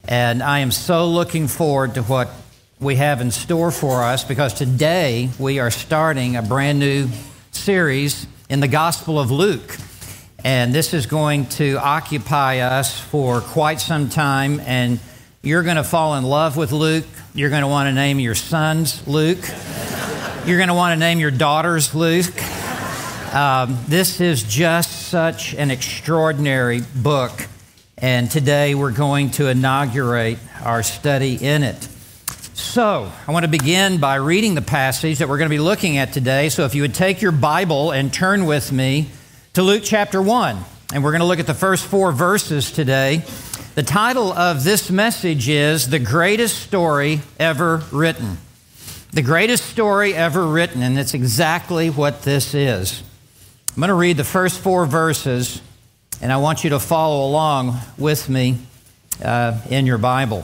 And I am so looking forward to what we have in store for us, because today we are starting a brand new series in the Gospel of Luke. And this is going to occupy us for quite some time, and you're going to fall in love with Luke. You're going to want to name your sons Luke. You're going to want to name your daughters Luke. This is just such an extraordinary book, and today we're going to inaugurate our study in it. So, I want to begin by reading the passage that we're going to be looking at today. So if you would take your Bible and turn with me to Luke chapter 1, and we're going to look at the first 4 verses today. The title of this message is The Greatest Story Ever Written. The greatest story ever written, and it's exactly what this is. I'm going to read the first 4 verses, and I want you to follow along with me in your Bible.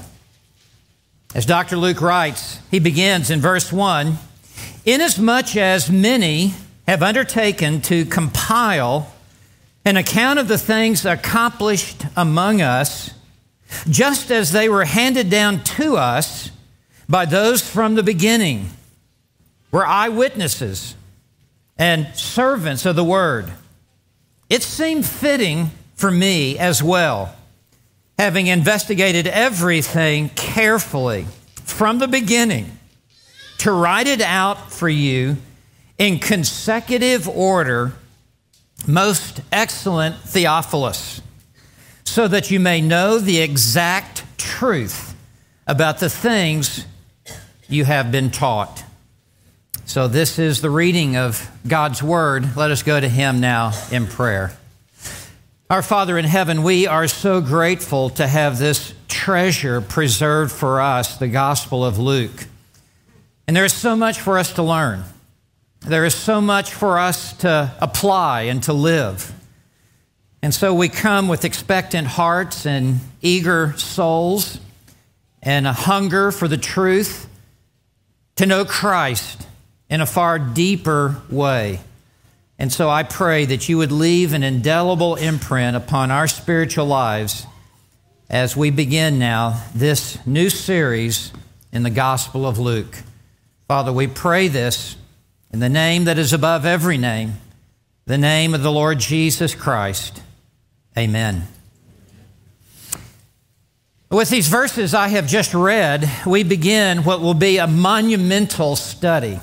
As Dr. Luke writes, he begins in verse 1, "Inasmuch as many have undertaken to compile an account of the things accomplished among us, just as they were handed down to us by those from the beginning, we're eyewitnesses and servants of the word. It seemed fitting for me as well, having investigated everything carefully from the beginning, to write it out for you in consecutive order, most excellent Theophilus, so that you may know the exact truth about the things you have been taught." So this is the reading of God's Word. Let us go to Him now in prayer. Our Father in heaven, we are so grateful to have this treasure preserved for us, the Gospel of Luke. And there is so much for us to learn. There is so much for us to apply and to live. And so we come with expectant hearts and eager souls and a hunger for the truth, to know Christ in a far deeper way. And so I pray that you would leave an indelible imprint upon our spiritual lives as we begin now this new series in the Gospel of Luke. Father, we pray this in the name that is above every name, the name of the Lord Jesus Christ. Amen. With these verses I have just read, we begin what will be a monumental study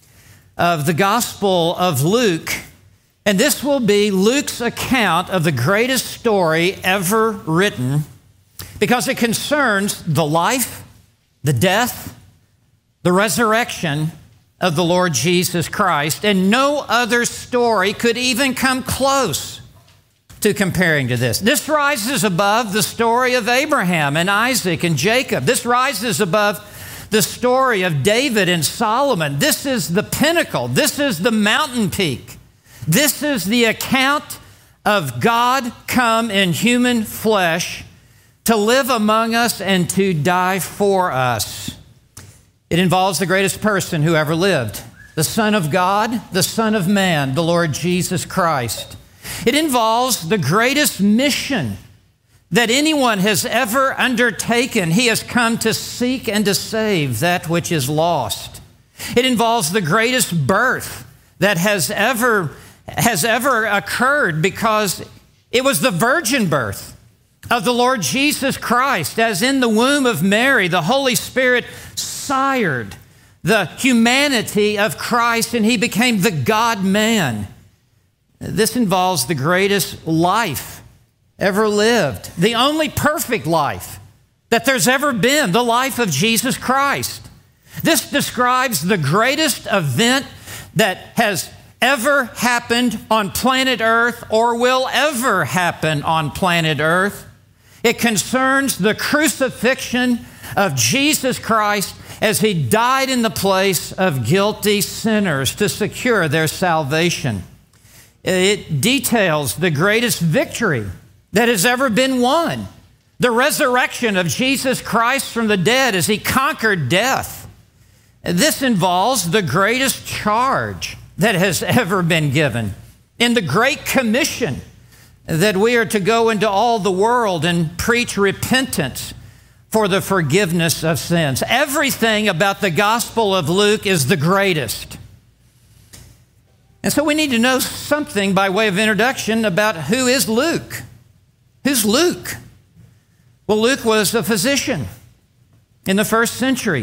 of the Gospel of Luke, and this will be Luke's account of the greatest story ever written, because it concerns the life, the death, the resurrection of the Lord Jesus Christ, and no other story could even come close to comparing to this. This rises above the story of Abraham and Isaac and Jacob. This rises above the story of David and Solomon. This is the pinnacle. This is the mountain peak. This is the account of God come in human flesh to live among us and to die for us. It involves the greatest person who ever lived, the Son of God, the Son of Man, the Lord Jesus Christ. It involves the greatest mission that anyone has ever undertaken. He has come to seek and to save that which is lost. It involves the greatest birth that has ever occurred, because it was the virgin birth of the Lord Jesus Christ. As in the womb of Mary, the Holy Spirit sired the humanity of Christ, and He became the God-man. This involves the greatest life ever lived, the only perfect life that there's ever been, the life of Jesus Christ. This describes the greatest event that has ever happened on planet Earth or will ever happen on planet Earth. It concerns the crucifixion of Jesus Christ as He died in the place of guilty sinners to secure their salvation. It details the greatest victory that has ever been won, the resurrection of Jesus Christ from the dead as He conquered death. This involves the greatest charge that has ever been given in the Great Commission, that we are to go into all the world and preach repentance for the forgiveness of sins. Everything about the Gospel of Luke is the greatest. And so we need to know something by way of introduction about who is Luke. Who's Luke? Well, Luke was a physician in the first century.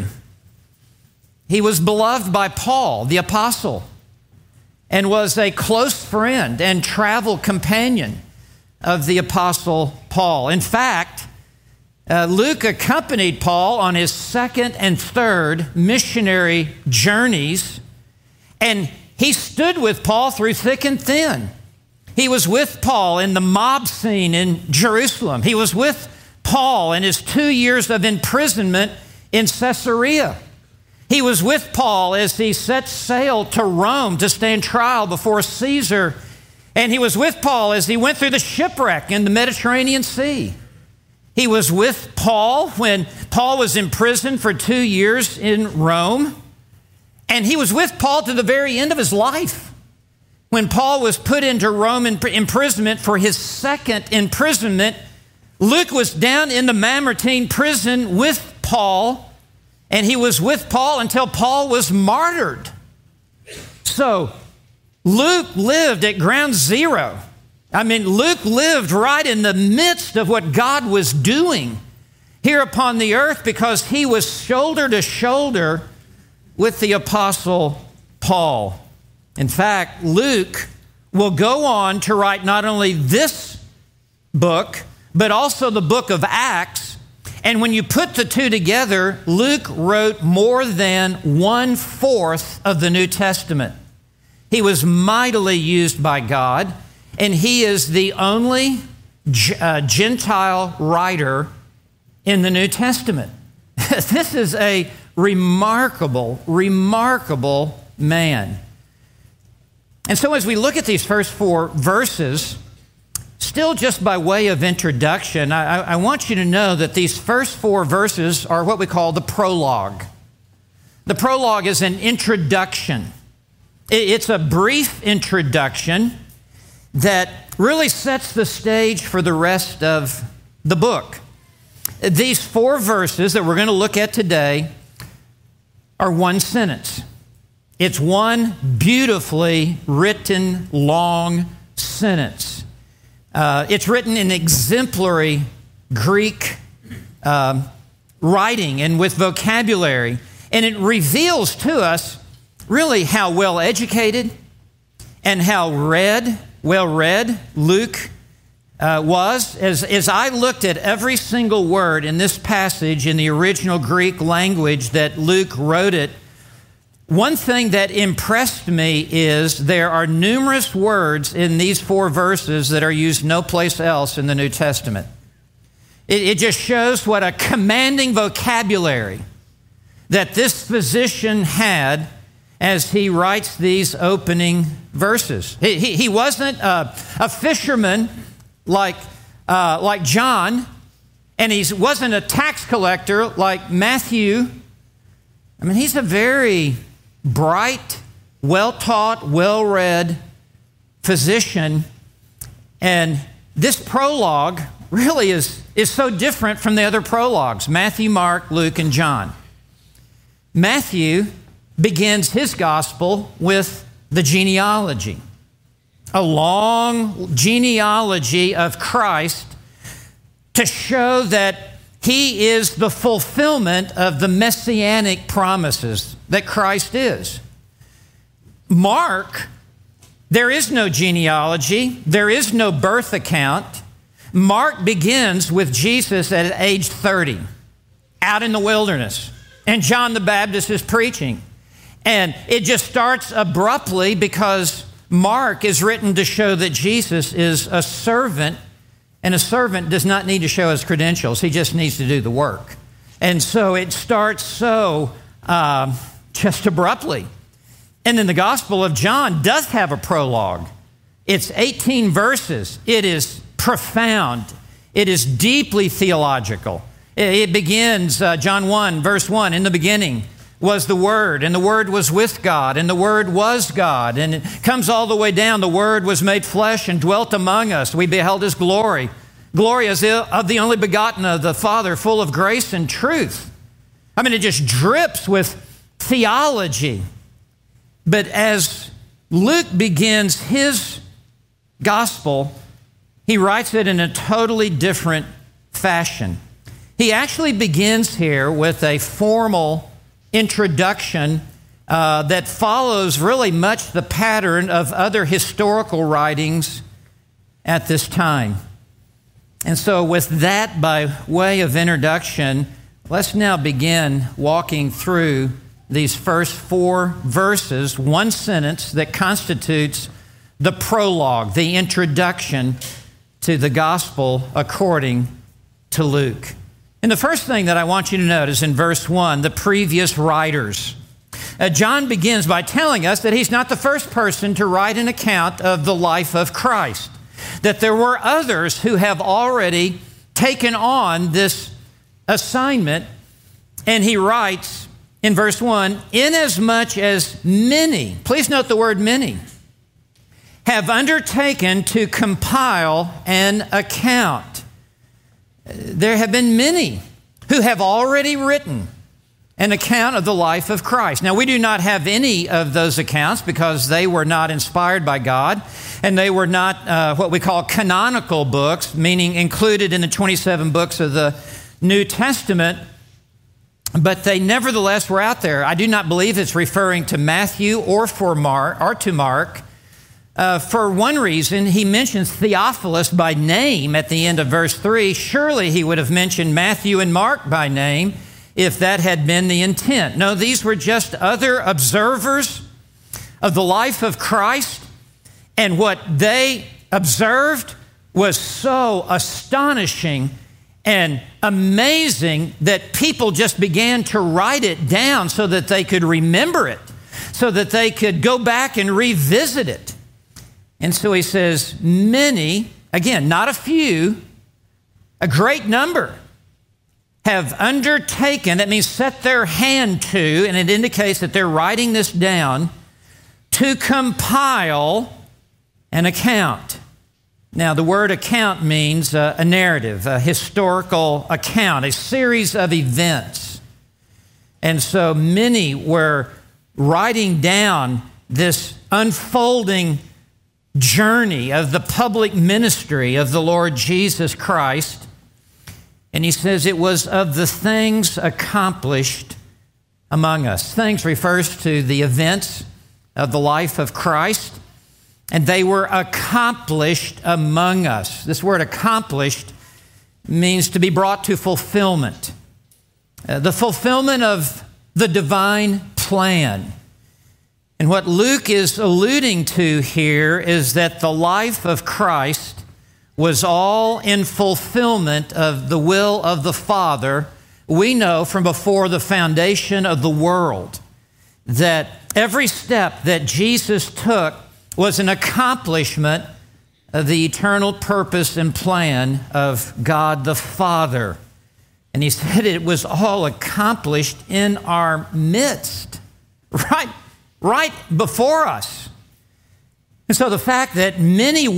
He was beloved by Paul, the apostle, and was a close friend and travel companion of the apostle Paul. In fact, Luke accompanied Paul on his second and third missionary journeys, and he stood with Paul through thick and thin. He was with Paul in the mob scene in Jerusalem. He was with Paul in his 2 years of imprisonment in Caesarea. He was with Paul as he set sail to Rome to stand trial before Caesar. And he was with Paul as he went through the shipwreck in the Mediterranean Sea. He was with Paul when Paul was imprisoned for 2 years in Rome. And he was with Paul to the very end of his life. When Paul was put into Roman imprisonment for his second imprisonment, Luke was down in the Mamertine prison with Paul, and he was with Paul until Paul was martyred. So Luke lived at ground zero. Luke lived right in the midst of what God was doing here upon the earth because he was shoulder to shoulder with the apostle Paul. In fact, Luke will go on to write not only this book, but also the book of Acts. And when you put the two together, Luke wrote more than 1/4 of the New Testament. He was mightily used by God, and he is the only Gentile writer in the New Testament. This is a remarkable, remarkable man. And so as we look at these first 4 verses, still just by way of introduction, I want you to know that these first 4 verses are what we call the prologue. The prologue is an introduction. It's a brief introduction that really sets the stage for the rest of the book. These 4 verses that we're going to look at today are one sentence. It's one beautifully written long sentence. It's written in exemplary Greek writing and with vocabulary. And it reveals to us really how well educated and how well read Luke was. As I looked at every single word in this passage in the original Greek language that Luke wrote it, one thing that impressed me is there are numerous words in these 4 verses that are used no place else in the New Testament. It just shows what a commanding vocabulary that this physician had as he writes these opening verses. He wasn't a fisherman like John, and he wasn't a tax collector like Matthew. He's a very bright, well-taught, well-read physician. And this prologue really is so different from the other prologues, Matthew, Mark, Luke, and John. Matthew begins his gospel with the genealogy, a long genealogy of Christ to show that he is the fulfillment of the messianic promises that Christ is. Mark, there is no genealogy. There is no birth account. Mark begins with Jesus at age 30, out in the wilderness. And John the Baptist is preaching. And it just starts abruptly because Mark is written to show that Jesus is a servant, and a servant does not need to show his credentials. He just needs to do the work. And so it starts just abruptly. And then the Gospel of John does have a prologue. It's 18 verses. It is profound. It is deeply theological. It begins, John 1, verse 1, in the beginning was the Word, and the Word was with God, and the Word was God. And it comes all the way down. The Word was made flesh and dwelt among us. We beheld His glory, Glory as of the only begotten of the Father, full of grace and truth. I mean, it just drips with theology. But as Luke begins his gospel, he writes it in a totally different fashion. He actually begins here with a formal introduction that follows really much the pattern of other historical writings at this time. And so with that by way of introduction, let's now begin walking through these first 4 verses, one sentence that constitutes the prologue, the introduction to the gospel according to Luke. And the first thing that I want you to notice in verse 1, the previous writers. John begins by telling us that he's not the first person to write an account of the life of Christ, that there were others who have already taken on this assignment. And he writes in verse 1, inasmuch as many, please note the word many, have undertaken to compile an account. There have been many who have already written an account of the life of Christ. Now, we do not have any of those accounts because they were not inspired by God, and they were not what we call canonical books, meaning included in the 27 books of the New Testament, but they nevertheless were out there. I do not believe it's referring to Matthew or to Mark. For one reason, he mentions Theophilus by name at the end of verse 3. Surely he would have mentioned Matthew and Mark by name if that had been the intent. No, these were just other observers of the life of Christ, and what they observed was so astonishing and amazing that people just began to write it down so that they could remember it, so that they could go back and revisit it. And so he says, many, again, not a few, a great number, have undertaken, that means set their hand to, and it indicates that they're writing this down, to compile an account. Now, the word account means a narrative, a historical account, a series of events. And so many were writing down this unfolding journey of the public ministry of the Lord Jesus Christ. And he says it was of the things accomplished among us. Things refers to the events of the life of Christ, and they were accomplished among us. This word accomplished means to be brought to fulfillment. The fulfillment of the divine plan. And what Luke is alluding to here is that the life of Christ was all in fulfillment of the will of the Father. We know from before the foundation of the world that every step that Jesus took was an accomplishment of the eternal purpose and plan of God the Father. And he said it was all accomplished in our midst, right before us. And so the fact that many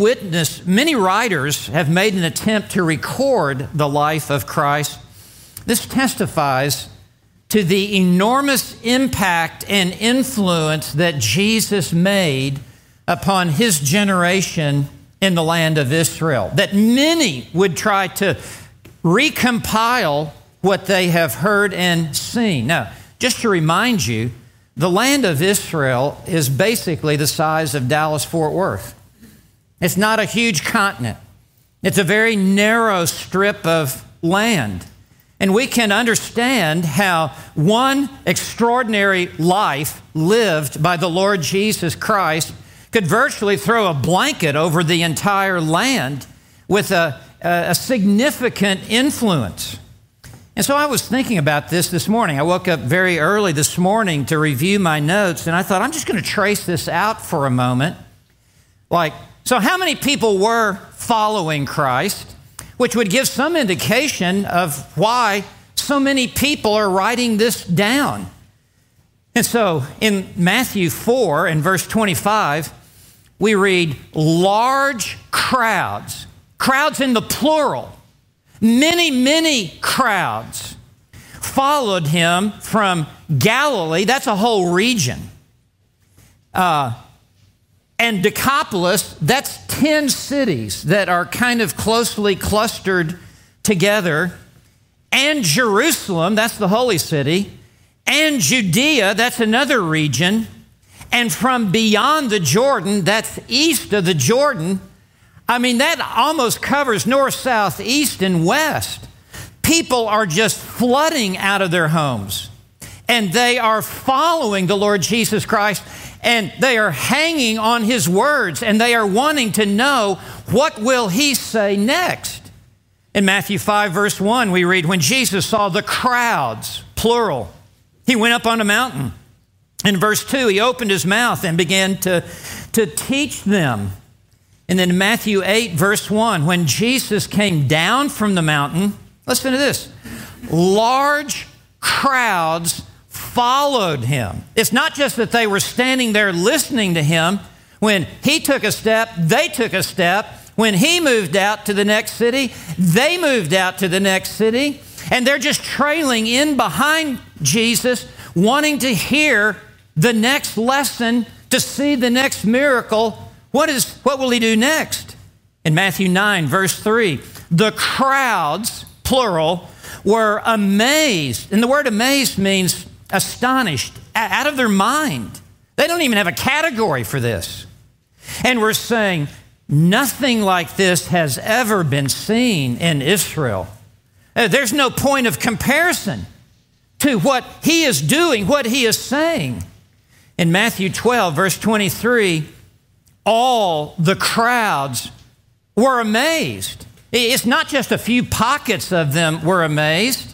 writers have made an attempt to record the life of Christ, this testifies to the enormous impact and influence that Jesus made upon his generation in the land of Israel. That many would try to recompile what they have heard and seen. Now, just to remind you, the land of Israel is basically the size of Dallas-Fort Worth. It's not a huge continent. It's a very narrow strip of land. And we can understand how one extraordinary life lived by the Lord Jesus Christ could virtually throw a blanket over the entire land with a significant influence. And so I was thinking about this morning. I woke up very early this morning to review my notes, and I thought, I'm just going to trace this out for a moment. So how many people were following Christ, which would give some indication of why so many people are writing this down. And so in Matthew 4 and verse 25, we read, large crowds crowds in the plural. Many, many crowds followed him from Galilee. That's a whole region. And Decapolis, that's 10 cities that are kind of closely clustered together. And Jerusalem, that's the holy city. And Judea, that's another region. And from beyond the Jordan, that's east of the Jordan. I mean, that almost covers north, south, east, and west. People are just flooding out of their homes. And they are following the Lord Jesus Christ. And they are hanging on his words. And they are wanting to know, what will he say next? In Matthew 5, verse 1, we read, when Jesus saw the crowds, plural, he went up on a mountain. In verse 2, he opened his mouth and began to teach them. And then in Matthew 8, verse 1, when Jesus came down from the mountain, listen to this, large crowds followed him. It's not just that they were standing there listening to him. When he took a step, they took a step. When he moved out to the next city, they moved out to the next city. And they're just trailing in behind Jesus, wanting to hear the next lesson, to see the next miracle. What will he do next? In Matthew 9, verse 3, the crowds, plural, were amazed. And the word amazed means astonished, out of their mind. They don't even have a category for this. And we're saying, nothing like this has ever been seen in Israel. There's no point of comparison to what he is doing, what he is saying. In Matthew 12, verse 23, all the crowds were amazed. It's not just a few pockets of them were amazed.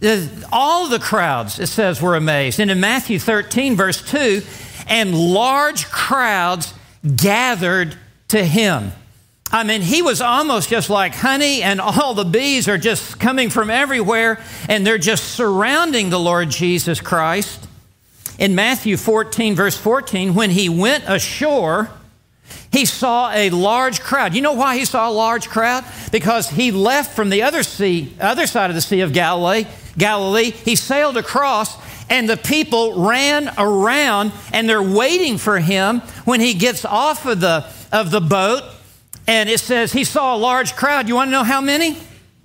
All the crowds, it says, were amazed. And in Matthew 13, verse 2, and large crowds gathered to him. I mean, he was almost just like honey, and all the bees are just coming from everywhere, and they're just surrounding the Lord Jesus Christ. In Matthew 14, verse 14, when he went ashore, he saw a large crowd. You know why he saw a large crowd? Because he left from the other side of the Sea of Galilee. He sailed across, and the people ran around, and they're waiting for him when he gets off of the boat. And it says he saw a large crowd. You want to know how many?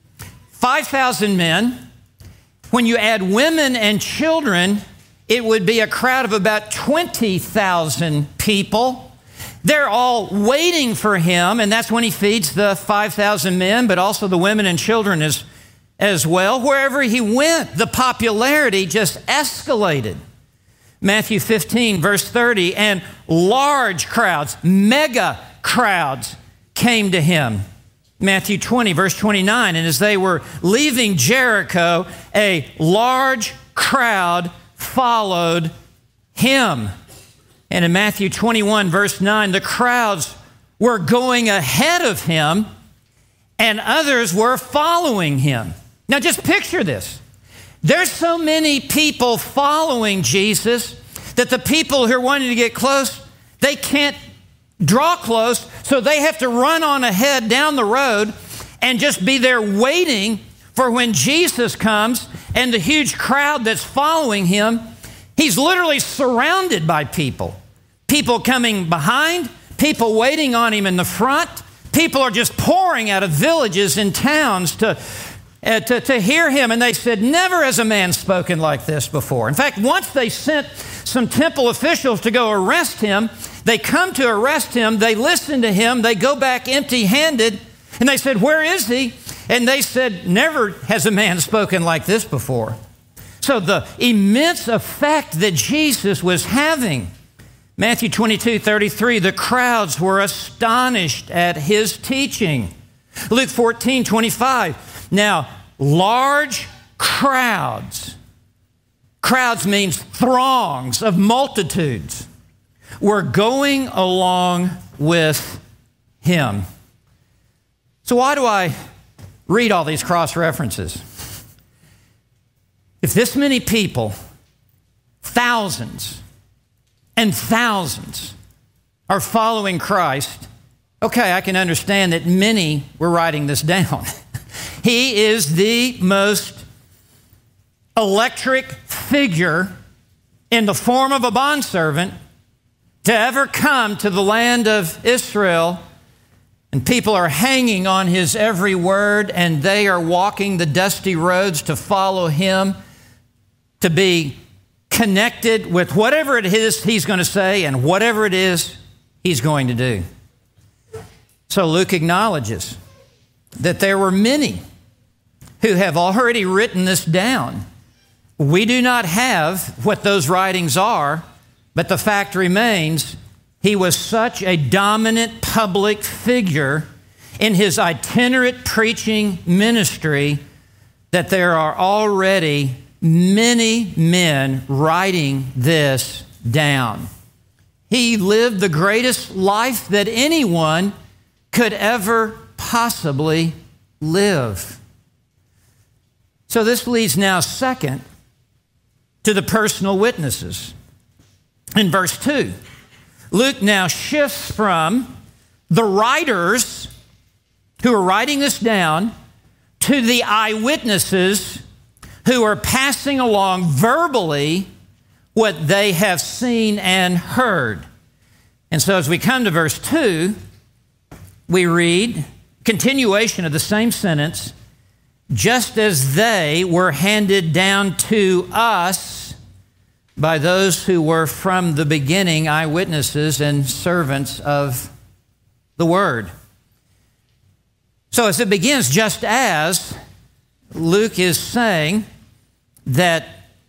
5,000 men. When you add women and children, it would be a crowd of about 20,000 people. They're all waiting for him, and that's when he feeds the 5,000 men, but also the women and children as well. Wherever he went, the popularity just escalated. Matthew 15, verse 30, and large crowds, mega crowds, came to him. Matthew 20, verse 29, and as they were leaving Jericho, a large crowd followed him. And in Matthew 21, verse 9, the crowds were going ahead of him, and others were following him. Now just picture this. There's so many people following Jesus that the people who are wanting to get close, they can't draw close, so they have to run on ahead down the road and just be there waiting for when Jesus comes and the huge crowd that's following him. He's literally surrounded by people. People coming behind, people waiting on him in the front. People are just pouring out of villages and towns to hear him. And they said, never has a man spoken like this before. In fact, once they sent some temple officials to go arrest him. They come to arrest him. They listen to him. They go back empty-handed. And they said, where is he? And they said, never has a man spoken like this before. So the immense effect that Jesus was having. Matthew 22:33, the crowds were astonished at his teaching. Luke 14:25, now large crowds. Crowds means throngs of multitudes were going along with him. So why do I read all these cross references? If this many people, thousands and thousands, are following Christ, Okay, I can understand that many were writing this down. He is the most electric figure in the form of a bondservant to ever come to the land of Israel. And people are hanging on his every word, and they are walking the dusty roads to follow him, to be connected with whatever it is he's going to say and whatever it is he's going to do. So Luke acknowledges that there were many who have already written this down. We do not have what those writings are, but the fact remains he was such a dominant public figure in his itinerant preaching ministry that there are already many men writing this down. He lived the greatest life that anyone could ever possibly live. So this leads now second to the personal witnesses. In verse 2, Luke now shifts from the writers who are writing this down to the eyewitnesses who are passing along verbally what they have seen and heard. And so as we come to verse 2, we read, continuation of the same sentence, just as they were handed down to us by those who were from the beginning eyewitnesses and servants of the word. So as it begins, just as, Luke is saying that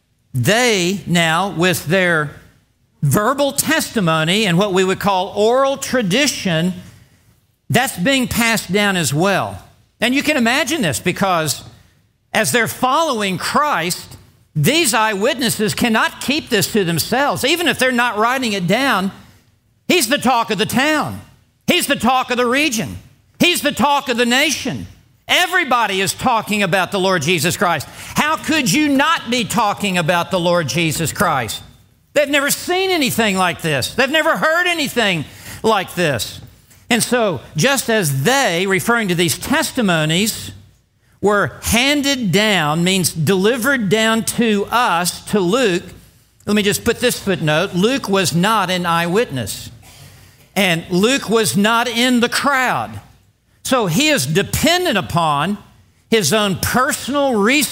they now, with their verbal testimony and what we would call oral tradition, that's being passed down as well. And you can imagine this because as they're following Christ, these eyewitnesses cannot keep this to themselves. Even if they're not writing it down, he's the talk of the town. He's the talk of the region. He's the talk of the nation. Everybody is talking about the Lord Jesus Christ. How could you not be talking about the Lord Jesus Christ? They've never seen anything like this. They've never heard anything like this. And so, just as they, referring to these testimonies, were handed down, means delivered down to us, to Luke, let me just put this footnote. Luke was not an eyewitness. And Luke was not in the crowd. So he is dependent upon his own personal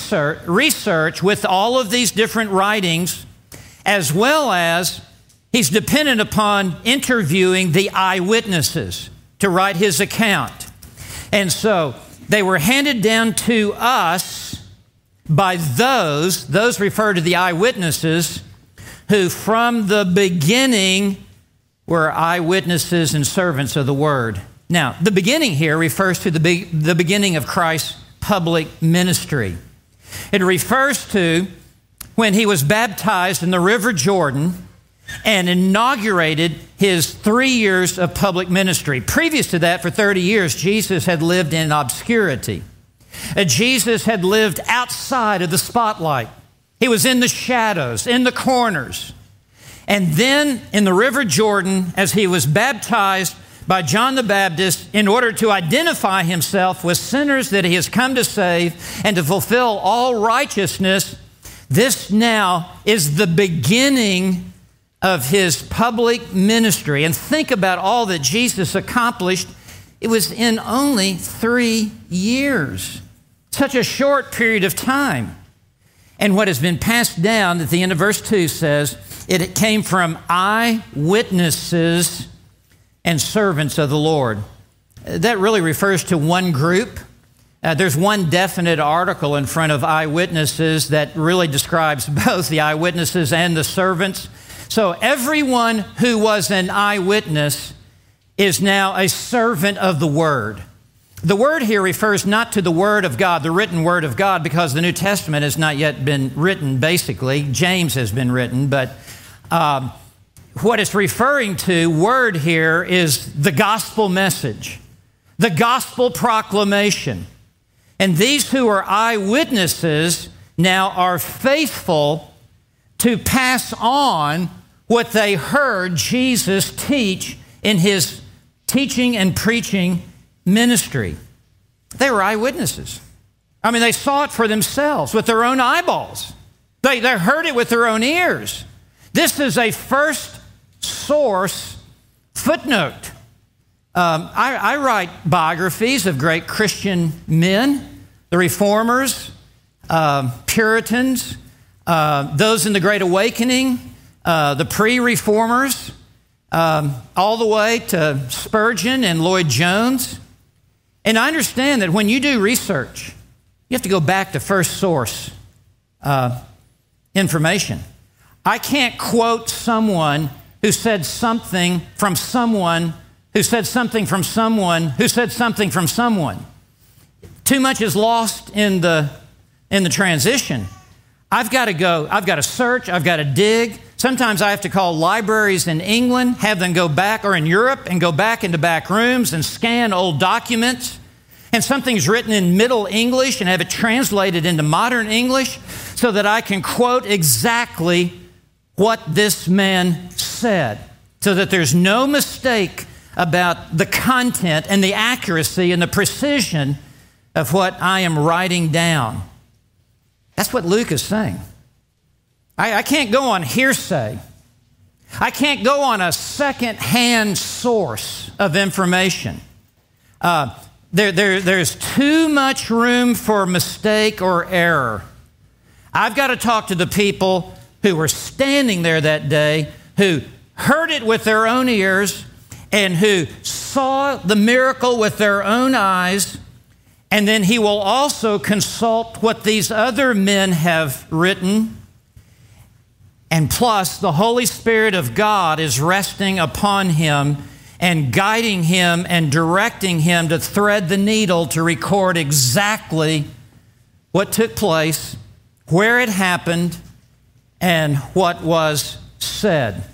research with all of these different writings, as well as he's dependent upon interviewing the eyewitnesses to write his account. And so they were handed down to us by those refer to the eyewitnesses, who from the beginning were eyewitnesses and servants of the word. Now, the beginning here refers to the beginning of Christ's public ministry. It refers to when he was baptized in the River Jordan and inaugurated his 3 years of public ministry. Previous to that, for 30 years, Jesus had lived in obscurity. Jesus had lived outside of the spotlight. He was in the shadows, in the corners. And then in the River Jordan, as he was baptized by John the Baptist, in order to identify himself with sinners that he has come to save and to fulfill all righteousness, this now is the beginning of his public ministry. And think about all that Jesus accomplished. It was in only 3 years, such a short period of time. And what has been passed down at the end of verse 2 says, it came from eyewitnesses and servants of the Lord. That really refers to one group. There's one definite article in front of eyewitnesses that really describes both the eyewitnesses and the servants. So everyone who was an eyewitness is now a servant of the Word. The word here refers not to the Word of God, the written Word of God, because the New Testament has not yet been written, basically. James has been written, but what it's referring to, word here, is the gospel message, the gospel proclamation. And these who are eyewitnesses now are faithful to pass on what they heard Jesus teach in his teaching and preaching ministry. They were eyewitnesses. I mean, they saw it for themselves with their own eyeballs. They heard it with their own ears. This is a first source footnote. I write biographies of great Christian men, the Reformers, Puritans, those in the Great Awakening, the pre-Reformers, all the way to Spurgeon and Lloyd Jones. And I understand that when you do research, you have to go back to first source information. I can't quote someone who said something from someone who said something from someone who said something from someone. Too much is lost in the transition. I've got to go, I've got to search, I've got to dig. Sometimes I have to call libraries in England, have them go back, or in Europe, and go back into back rooms and scan old documents. And something's written in Middle English and have it translated into modern English so that I can quote exactly what this man said, so that there's no mistake about the content and the accuracy and the precision of what I am writing down. That's what Luke is saying. I can't go on hearsay. I can't go on a second-hand source of information. There's too much room for mistake or error. I've got to talk to the people who were standing there that day, who heard it with their own ears, and who saw the miracle with their own eyes. And then he will also consult what these other men have written. And plus, the Holy Spirit of God is resting upon him and guiding him and directing him to thread the needle to record exactly what took place, where it happened, and what was said.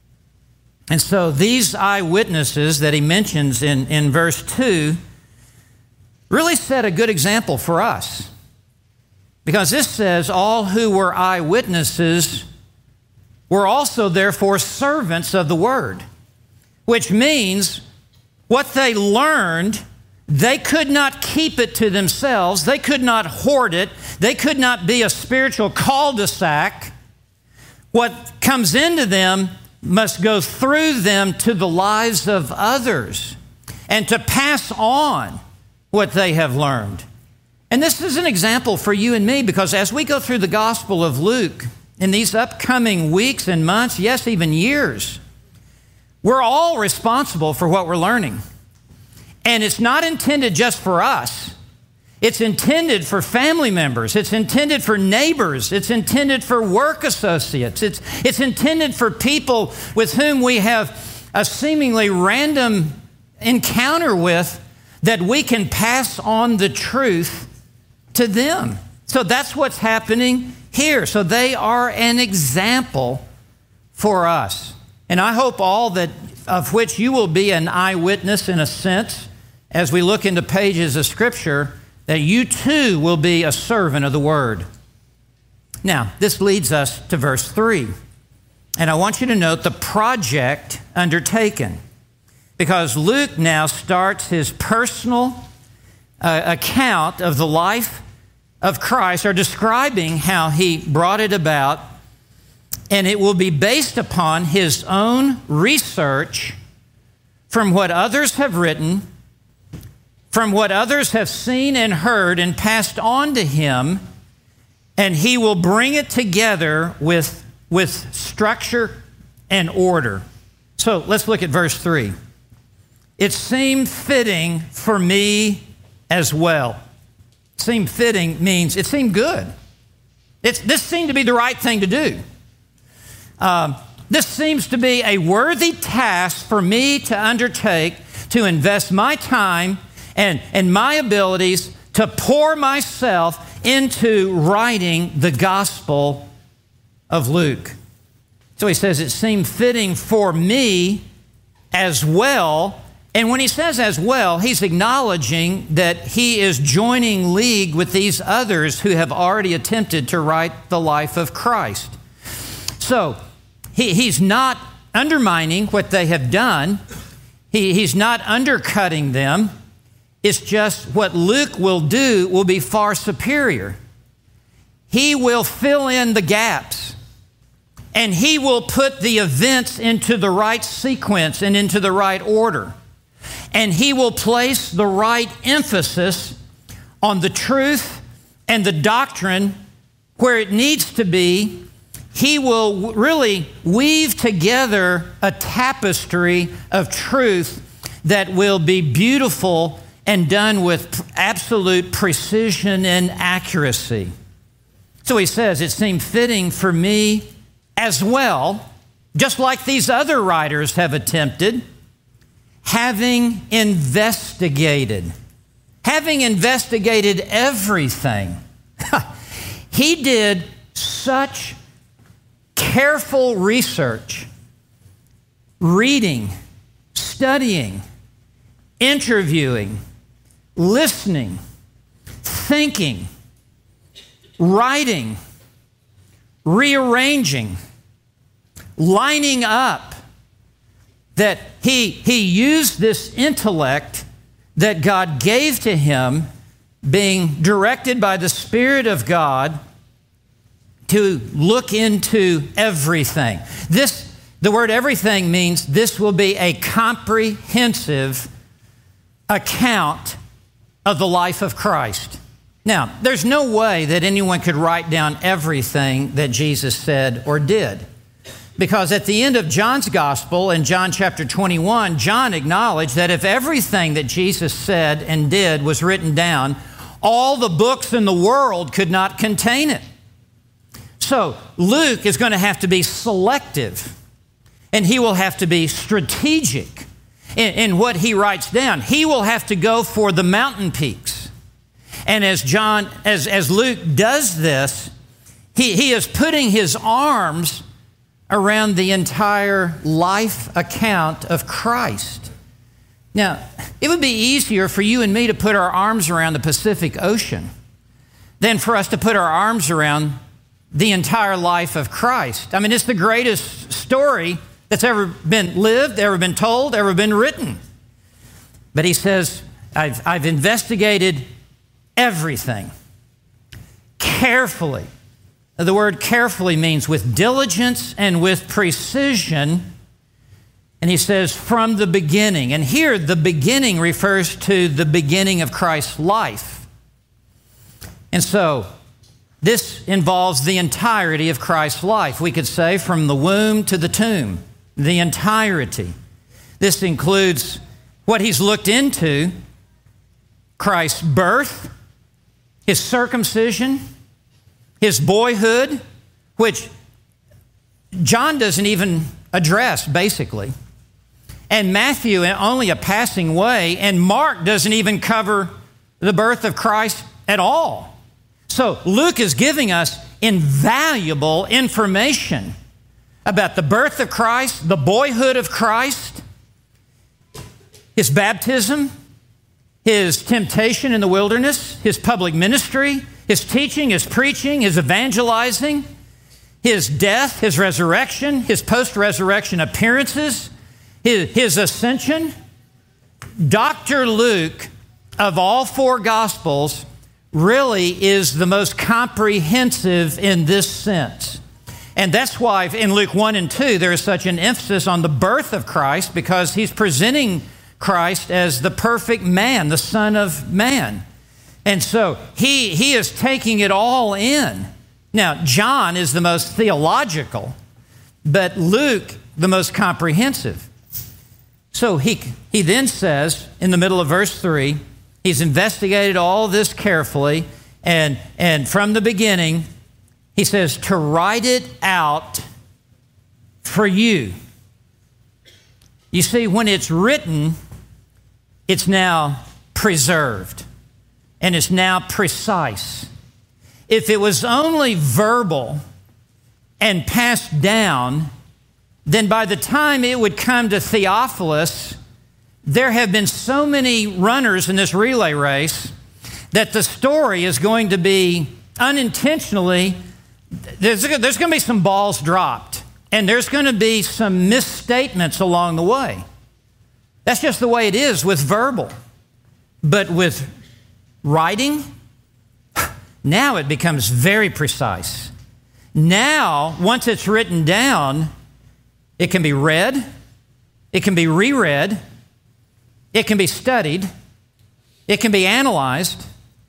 And so these eyewitnesses that he mentions in verse 2 really set a good example for us. Because this says, all who were eyewitnesses were also therefore servants of the word. Which means what they learned, they could not keep it to themselves. They could not hoard it. They could not be a spiritual cul-de-sac. What comes into them must go through them to the lives of others and to pass on what they have learned. And this is an example for you and me, because as we go through the Gospel of Luke in these upcoming weeks and months, yes, even years, we're all responsible for what we're learning. And it's not intended just for us. It's intended for family members. It's intended for neighbors. It's intended for work associates. It's intended for people with whom we have a seemingly random encounter with, that we can pass on the truth to them. So that's what's happening here. So they are an example for us. And I hope all that of which you will be an eyewitness in a sense, as we look into pages of Scripture, that you too will be a servant of the Word. Now, this leads us to verse 3. And I want you to note the project undertaken, because Luke now starts his personal account of the life of Christ, or describing how he brought it about. And it will be based upon his own research from what others have written, from what others have seen and heard and passed on to him, and he will bring it together with structure and order. So let's look at verse 3. It seemed fitting for me as well. Seemed fitting means it seemed good. This seemed to be the right thing to do. This seems to be a worthy task for me to undertake, to invest my time and my abilities to pour myself into writing the Gospel of Luke. So he says, it seemed fitting for me as well. And when he says as well, he's acknowledging that he is joining league with these others who have already attempted to write the life of Christ. So he's not undermining what they have done. He's not undercutting them. It's just what Luke will do will be far superior. He will fill in the gaps, and he will put the events into the right sequence and into the right order. And he will place the right emphasis on the truth and the doctrine where it needs to be. He will really weave together a tapestry of truth that will be beautiful and done with absolute precision and accuracy. So he says, it seemed fitting for me as well, just like these other writers have attempted, having investigated everything. He did such careful research, reading, studying, interviewing, listening, thinking, writing, rearranging, lining up, that he used this intellect that God gave to him, being directed by the Spirit of God, to look into everything. The word everything means this will be a comprehensive account of the life of Christ. Now, there's no way that anyone could write down everything that Jesus said or did. Because at the end of John's gospel, in John chapter 21, John acknowledged that if everything that Jesus said and did was written down, all the books in the world could not contain it. So Luke is going to have to be selective, and he will have to be strategic in what he writes down. He will have to go for the mountain peaks. And as Luke does this, he is putting his arms around the entire life account of Christ. Now, it would be easier for you and me to put our arms around the Pacific Ocean than for us to put our arms around the entire life of Christ. I mean, it's the greatest story that's ever been lived, ever been told, ever been written. But he says, I've investigated everything carefully. The word carefully means with diligence and with precision. And he says, from the beginning. And here, the beginning refers to the beginning of Christ's life. And so, this involves the entirety of Christ's life. We could say from the womb to the tomb, the entirety. This includes what he's looked into, Christ's birth, his circumcision, his boyhood, which John doesn't even address, basically. And Matthew in only a passing way, and Mark doesn't even cover the birth of Christ at all. So Luke is giving us invaluable information about the birth of Christ, the boyhood of Christ, his baptism, his temptation in the wilderness, his public ministry, his teaching, his preaching, his evangelizing, his death, his resurrection, his post-resurrection appearances, his ascension. Dr. Luke, of all four Gospels, really is the most comprehensive in this sense. And that's why in Luke 1 and 2, there is such an emphasis on the birth of Christ, because he's presenting Christ as the perfect man, the Son of Man. And so he is taking it all in. Now, John is the most theological, but Luke the most comprehensive. So he then says in the middle of verse 3, he's investigated all this carefully, and from the beginning, he says, to write it out for you. You see, when it's written, it's now preserved. And it's now precise. If it was only verbal and passed down, then by the time it would come to Theophilus, there have been so many runners in this relay race that the story is going to be unintentionally, there's going to be some balls dropped, and there's going to be some misstatements along the way. That's just the way it is with verbal. But with writing, now it becomes very precise. Now, once it's written down, it can be read, it can be reread, it can be studied, it can be analyzed,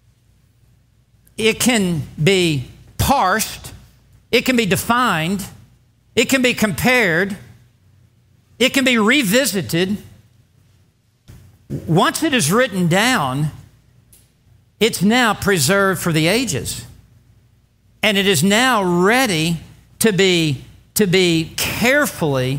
it can be parsed, it can be defined, it can be compared, it can be revisited. Once it is written down, it's now preserved for the ages. And it is now ready to be carefully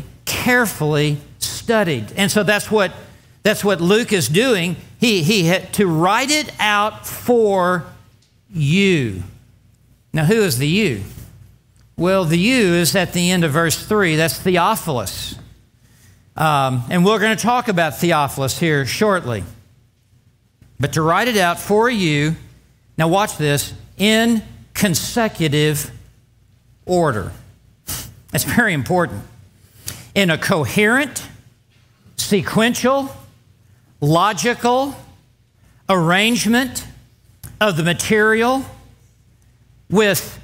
studied. And so that's what Luke is doing. He had to write it out for you. Now, who is the you? Well, the you is at the end of verse 3. That's Theophilus. And we're going to talk about Theophilus here shortly. But to write it out for you, now watch this, in consecutive order. That's very important. In a coherent, sequential, logical arrangement of the material with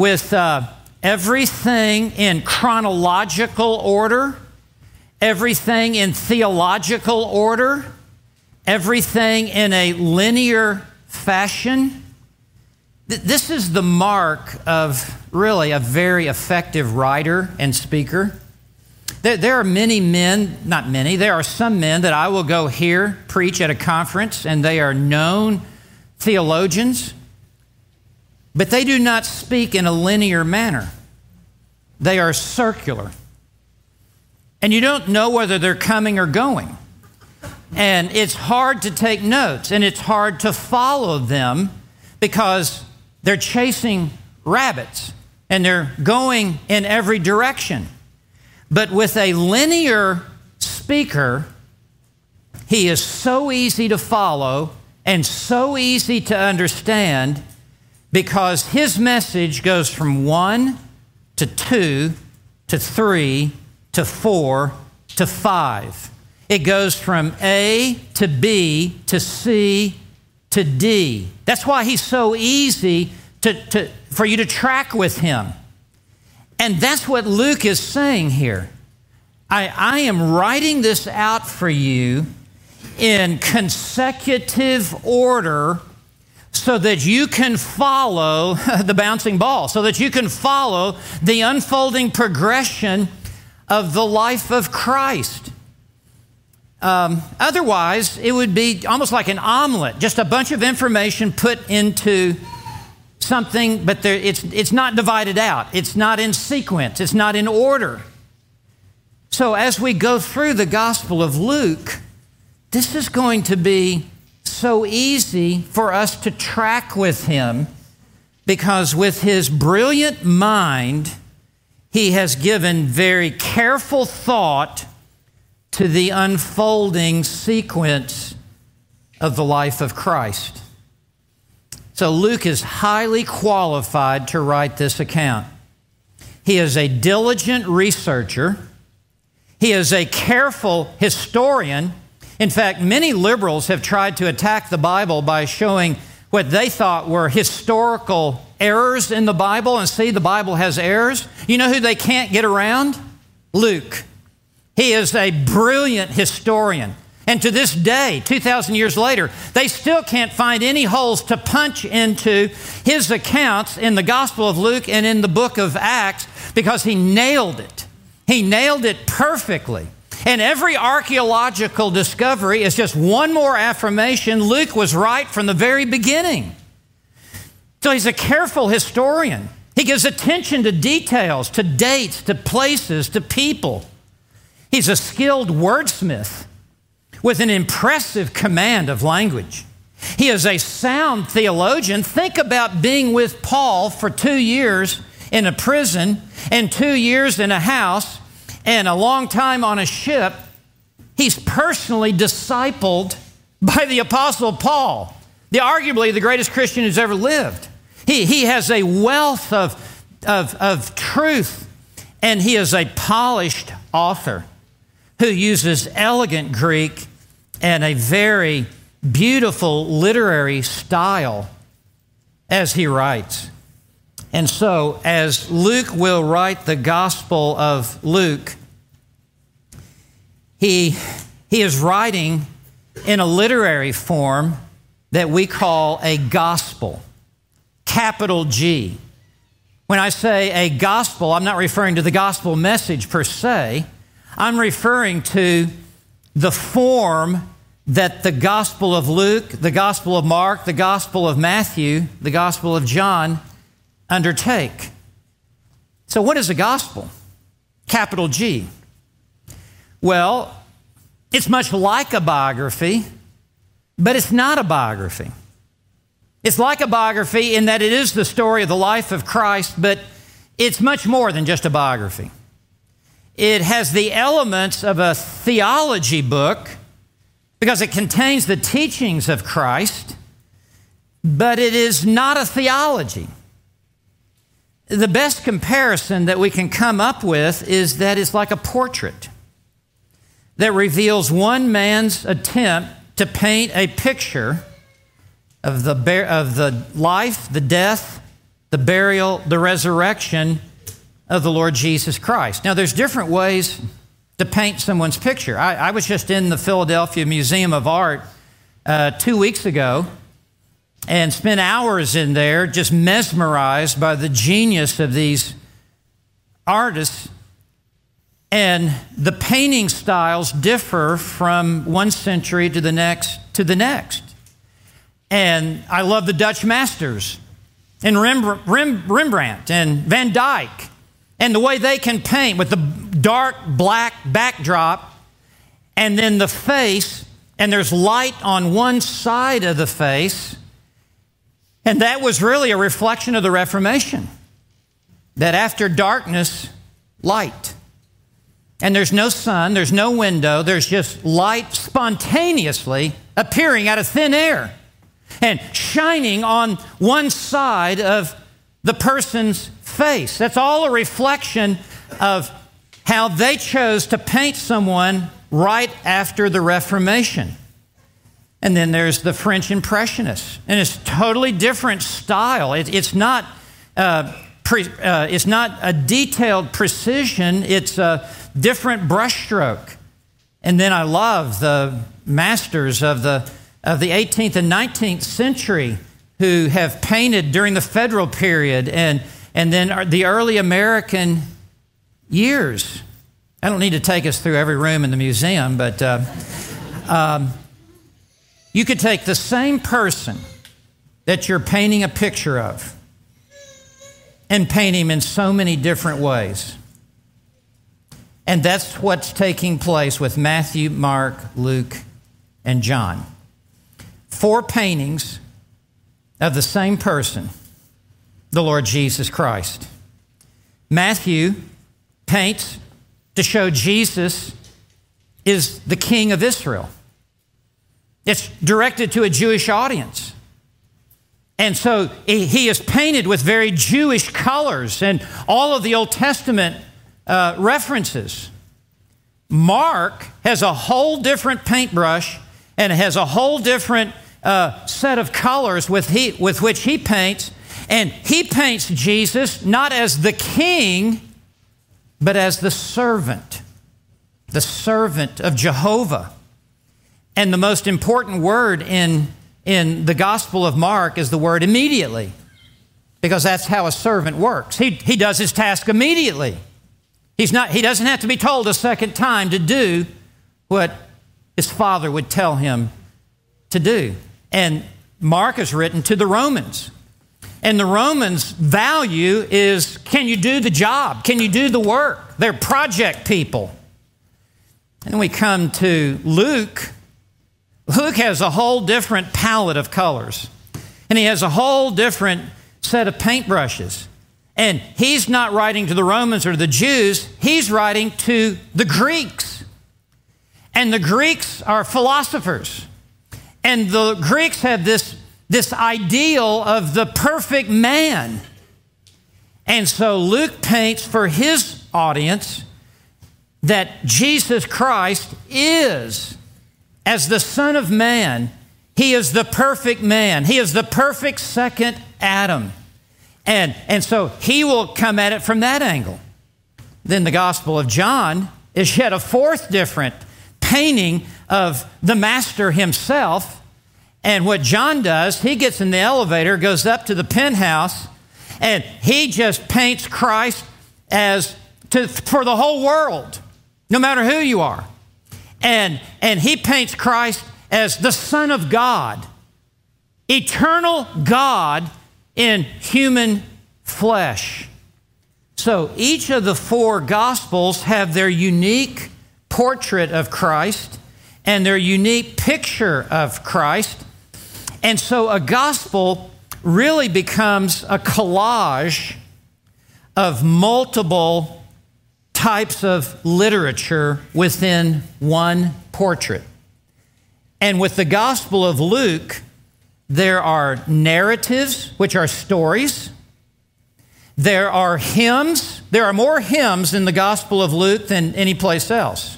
everything in chronological order, everything in theological order, everything in a linear fashion. This is the mark of really a very effective writer and speaker. There are many men, not many, there are some men that I will go hear preach at a conference, and they are known theologians, but they do not speak in a linear manner. They are circular. And you don't know whether they're coming or going. And it's hard to take notes, and it's hard to follow them because they're chasing rabbits and they're going in every direction. But with a linear speaker, he is so easy to follow and so easy to understand because his message goes from 1 to 2 to 3 to 4 to 5. It goes from A to B to C to D. That's why he's so easy for you to track with him. And that's what Luke is saying here. I am writing this out for you in consecutive order so that you can follow the bouncing ball, so that you can follow the unfolding progression of the life of Christ. Otherwise, it would be almost like an omelet, just a bunch of information put into something, but it's not divided out. It's not in sequence. It's not in order. So as we go through the Gospel of Luke, this is going to be so easy for us to track with him because with his brilliant mind, he has given very careful thought to the unfolding sequence of the life of Christ. So Luke is highly qualified to write this account. He is a diligent researcher. He is a careful historian. In fact, many liberals have tried to attack the Bible by showing what they thought were historical errors in the Bible, and see, the Bible has errors. You know who they can't get around? Luke. He is a brilliant historian. And to this day, 2,000 years later, they still can't find any holes to punch into his accounts in the Gospel of Luke and in the book of Acts because he nailed it. He nailed it perfectly. And every archaeological discovery is just one more affirmation Luke was right from the very beginning. So he's a careful historian. He gives attention to details, to dates, to places, to people. He's a skilled wordsmith with an impressive command of language. He is a sound theologian. Think about being with Paul for 2 years in a prison and 2 years in a house and a long time on a ship. He's personally discipled by the Apostle Paul, arguably the greatest Christian who's ever lived. He has a wealth of truth, and he is a polished author who uses elegant Greek and a very beautiful literary style as he writes. And so, as Luke will write the Gospel of Luke, he is writing in a literary form that we call a gospel, capital G. When I say a gospel, I'm not referring to the gospel message per se. I'm referring to the form that the Gospel of Luke, the Gospel of Mark, the Gospel of Matthew, the Gospel of John undertake. So what is a gospel? Capital G. Well, it's much like a biography, but it's not a biography. It's like a biography in that it is the story of the life of Christ, but it's much more than just a biography. It has the elements of a theology book because it contains the teachings of Christ, but it is not a theology. The best comparison that we can come up with is that it's like a portrait that reveals one man's attempt to paint a picture of the life, the death, the burial, the resurrection of the Lord Jesus Christ. Now, there's different ways to paint someone's picture. I was just in the Philadelphia Museum of Art 2 weeks ago and spent hours in there just mesmerized by the genius of these artists. And the painting styles differ from one century to the next And I love the Dutch masters and Rembrandt and Van Dyck and the way they can paint with the dark black backdrop and then the face, and there's light on one side of the face. And that was really a reflection of the Reformation, that after darkness, light. And there's no sun, there's no window, there's just light spontaneously appearing out of thin air and shining on one side of the person's face. That's all a reflection of how they chose to paint someone right after the Reformation. And then there's the French Impressionists, and it's totally different style. It's not a detailed precision, it's a different brushstroke. And then I love the masters of the 18th and 19th century who have painted during the Federal period and then the early American years. I don't need to take us through every room in the museum, but you could take the same person that you're painting a picture of and paint him in so many different ways. And that's what's taking place with Matthew, Mark, Luke, and John. 4 paintings of the same person, the Lord Jesus Christ. Matthew paints to show Jesus is the King of Israel. It's directed to a Jewish audience. And so he is painted with very Jewish colors and all of the Old Testament references. Mark has a whole different paintbrush and has a whole different set of colors with which he paints. And he paints Jesus not as the king, but as the servant of Jehovah. And the most important word in the Gospel of Mark is the word immediately, because that's how a servant works. He does his task immediately. He doesn't have to be told a second time to do what his Father would tell him to do. And Mark is written to the Romans. And the Romans' value is, can you do the job? Can you do the work? They're project people. And then we come to Luke. Luke has a whole different palette of colors. And he has a whole different set of paintbrushes. And he's not writing to the Romans or the Jews. He's writing to the Greeks. And the Greeks are philosophers. And the Greeks have this ideal of the perfect man. And so Luke paints for his audience that Jesus Christ is, as the Son of Man, He is the perfect man. He is the perfect second Adam. And so He will come at it from that angle. Then the Gospel of John is yet a fourth different painting of the Master Himself. And what John does, he gets in the elevator, goes up to the penthouse, and he just paints Christ for the whole world, no matter who you are. And he paints Christ as the Son of God, eternal God in human flesh. So each of the four Gospels have their unique portrait of Christ and their unique picture of Christ. And so a gospel really becomes a collage of multiple types of literature within one portrait. And with the Gospel of Luke, there are narratives, which are stories. There are hymns. There are more hymns in the Gospel of Luke than any place else.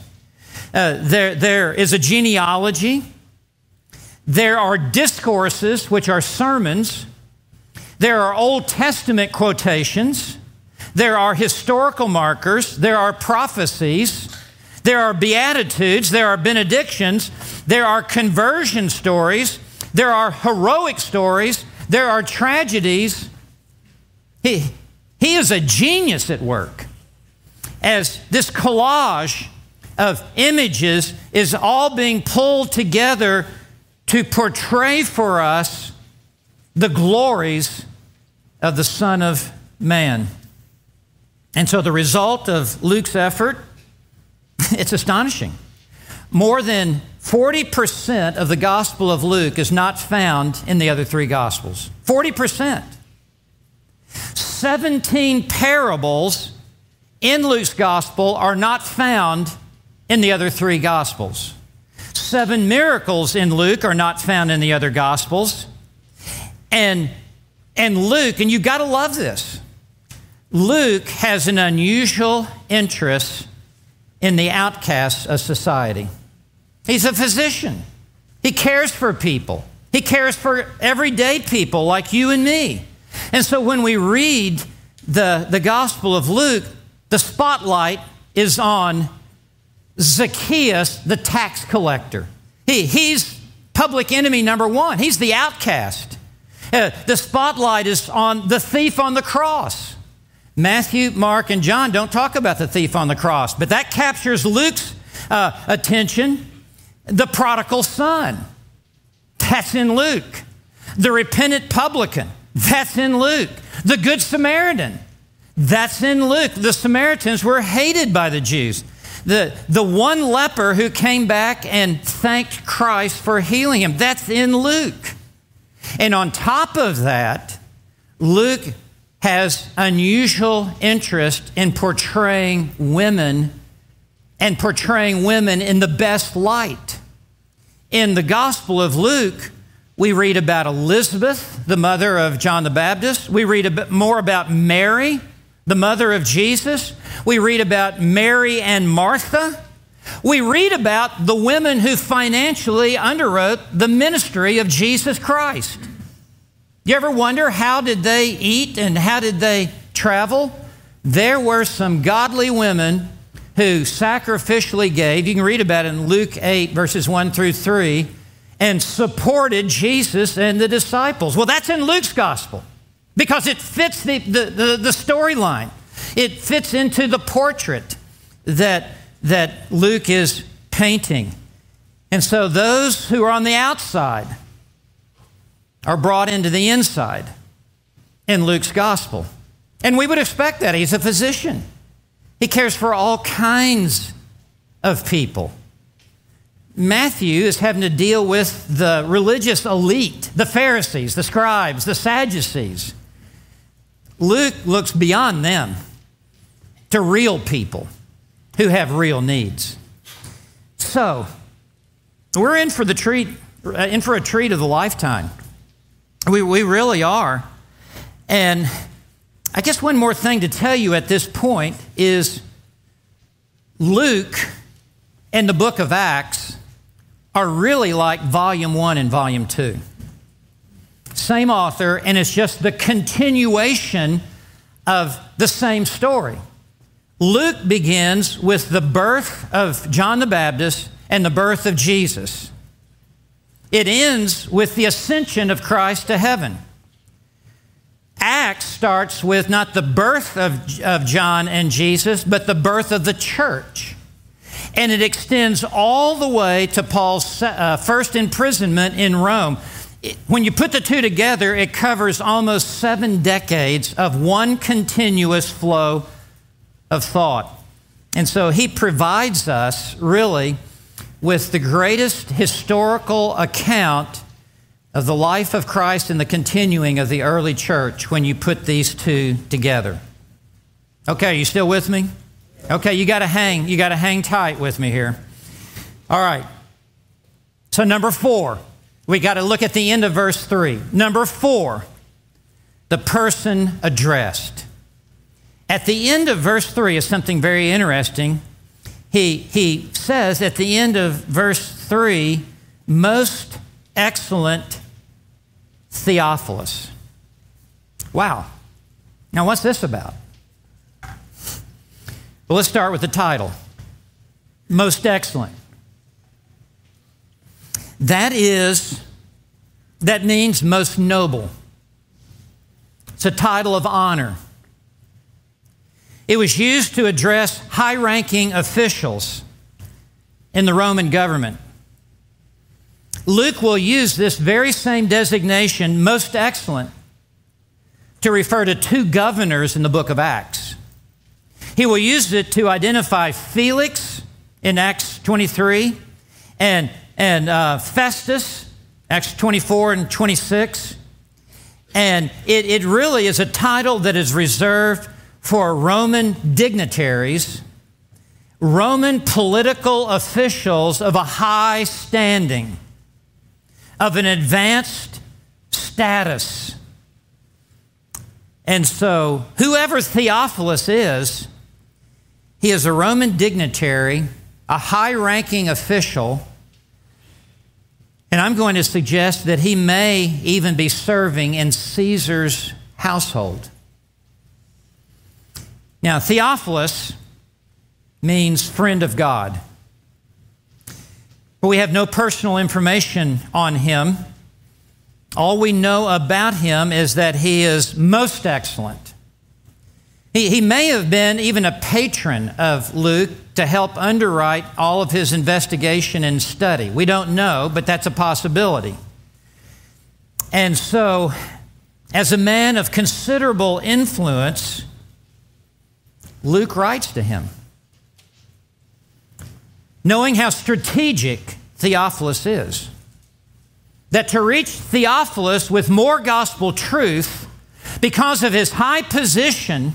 There is a genealogy. There are discourses, which are sermons. There are Old Testament quotations. There are historical markers. There are prophecies. There are beatitudes. There are benedictions. There are conversion stories. There are heroic stories. There are tragedies. He is a genius at work, as this collage of images is all being pulled together to portray for us the glories of the Son of Man. And so the result of Luke's effort, it's astonishing. More than 40% of the Gospel of Luke is not found in the other three Gospels. 40%. 17 parables in Luke's Gospel are not found in the other three Gospels. 7 miracles in Luke are not found in the other Gospels. And Luke, and you've got to love this, Luke has an unusual interest in the outcasts of society. He's a physician. He cares for people. He cares for everyday people like you and me. And so when we read the Gospel of Luke, the spotlight is on Zacchaeus, the tax collector. He's public enemy number one. He's the outcast. The spotlight is on the thief on the cross. Matthew, Mark, and John don't talk about the thief on the cross, but that captures Luke's attention. The prodigal son, that's in Luke. The repentant publican, that's in Luke. The Good Samaritan, that's in Luke. The Samaritans were hated by the Jews. The one leper who came back and thanked Christ for healing him, that's in Luke. And on top of that, Luke has unusual interest in portraying women and portraying women in the best light. In the Gospel of Luke, we read about Elizabeth, the mother of John the Baptist. We read a bit more about Mary, the mother of Jesus. We read about Mary and Martha. We read about the women who financially underwrote the ministry of Jesus Christ. You ever wonder, how did they eat and how did they travel? There were some godly women who sacrificially gave. You can read about it in Luke 8, verses 1 through 3, and supported Jesus and the disciples. Well, that's in Luke's gospel because it fits the storyline. It fits into the portrait that Luke is painting. And so those who are on the outside are brought into the inside in Luke's gospel. And we would expect that. He's a physician. He cares for all kinds of people. Matthew is having to deal with the religious elite, the Pharisees, the scribes, the Sadducees. Luke looks beyond them to real people who have real needs. So, we're in for a treat of the lifetime. We really are. And I guess one more thing to tell you at this point is Luke and the book of Acts are really like volume 1 and volume 2. Same author, and it's just the continuation of the same story. Luke begins with the birth of John the Baptist and the birth of Jesus. It ends with the ascension of Christ to heaven. Acts starts with not the birth of John and Jesus, but the birth of the church. And it extends all the way to Paul's first imprisonment in Rome. When you put the two together, it covers almost 7 decades of one continuous flow of thought. And so he provides us really with the greatest historical account of the life of Christ and the continuing of the early church when you put these two together. Okay, you still with me? Okay, you got to hang tight with me here. All right. So number 4, we got to look at the end of verse 3. Number 4, the person addressed. At the end of verse 3 is something very interesting. He says at the end of verse 3, most excellent Theophilus. Wow. Now, what's this about? Well, let's start with the title. Most excellent. That means most noble. It's a title of honor. It was used to address high-ranking officials in the Roman government. Luke will use this very same designation, most excellent, to refer to 2 governors in the book of Acts. He will use it to identify Felix in Acts 23 and Festus, Acts 24 and 26. And it really is a title that is reserved for Roman dignitaries, Roman political officials of a high standing, of an advanced status. And so, whoever Theophilus is, he is a Roman dignitary, a high-ranking official, and I'm going to suggest that he may even be serving in Caesar's household. Now, Theophilus means friend of God. But we have no personal information on him. All we know about him is that he is most excellent. He may have been even a patron of Luke to help underwrite all of his investigation and study. We don't know, but that's a possibility. And so, as a man of considerable influence, Luke writes to him, knowing how strategic Theophilus is. That to reach Theophilus with more gospel truth, because of his high position,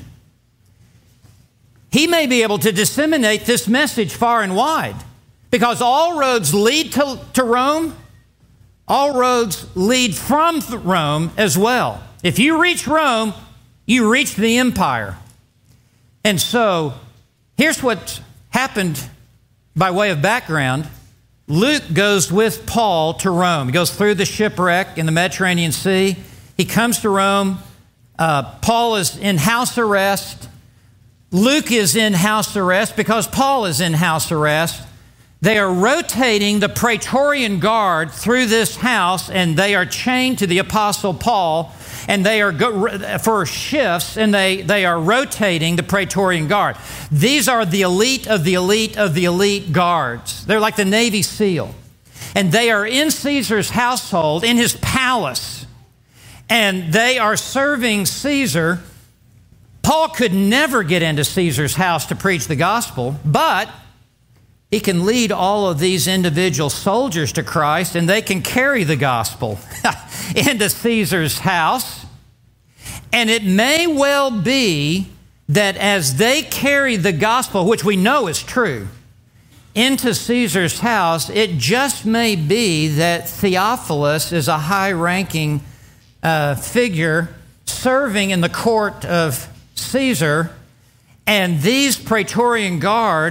he may be able to disseminate this message far and wide. Because all roads lead to Rome, all roads lead from Rome as well. If you reach Rome, you reach the empire. And so, here's what happened by way of background. Luke goes with Paul to Rome. He goes through the shipwreck in the Mediterranean Sea. He comes to Rome. Paul is in house arrest. Luke is in house arrest because Paul is in house arrest. They are rotating the Praetorian Guard through this house, and they are chained to the Apostle Paul, and they are for shifts, and they are rotating the Praetorian Guard. These are the elite of the elite of the elite guards. They're like the Navy SEAL. And they are in Caesar's household, in his palace, and they are serving Caesar. Paul could never get into Caesar's house to preach the gospel, but he can lead all of these individual soldiers to Christ, and they can carry the gospel into Caesar's house. And it may well be that as they carry the gospel, which we know is true, into Caesar's house, it just may be that Theophilus is a high-ranking figure serving in the court of Caesar, and these Praetorian Guard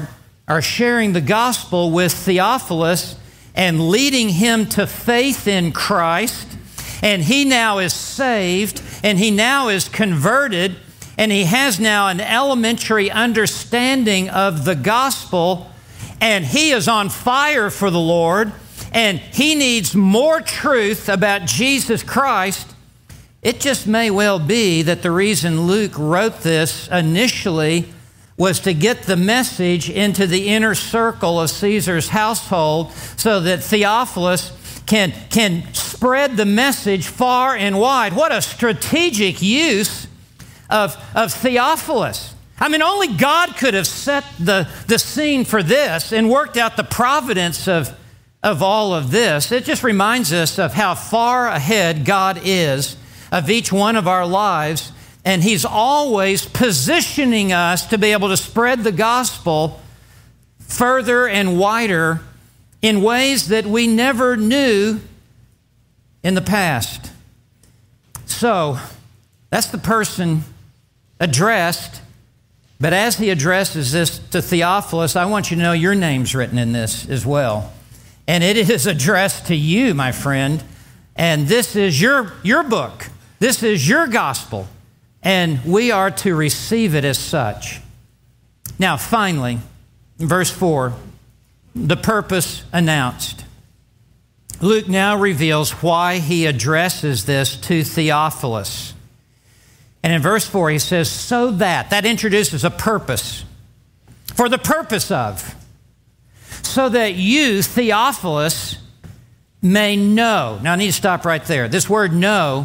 are sharing the gospel with Theophilus and leading him to faith in Christ. And he now is saved, and he now is converted, and he has now an elementary understanding of the gospel, and he is on fire for the Lord, and he needs more truth about Jesus Christ. It just may well be that the reason Luke wrote this initially was to get the message into the inner circle of Caesar's household so that Theophilus can spread the message far and wide. What a strategic use of Theophilus. I mean, only God could have set the scene for this and worked out the providence of all of this. It just reminds us of how far ahead God is of each one of our lives, and He's always positioning us to be able to spread the gospel further and wider in ways that we never knew in the past. So, that's the person addressed. But as he addresses this to Theophilus, I want you to know your name's written in this as well. And it is addressed to you, my friend. And this is your book. This is your gospel. And we are to receive it as such. Now, finally, verse 4, the purpose announced. Luke now reveals why he addresses this to Theophilus. And in verse 4, he says, so that introduces a purpose. For the purpose of, so that you, Theophilus, may know. Now, I need to stop right there. This word know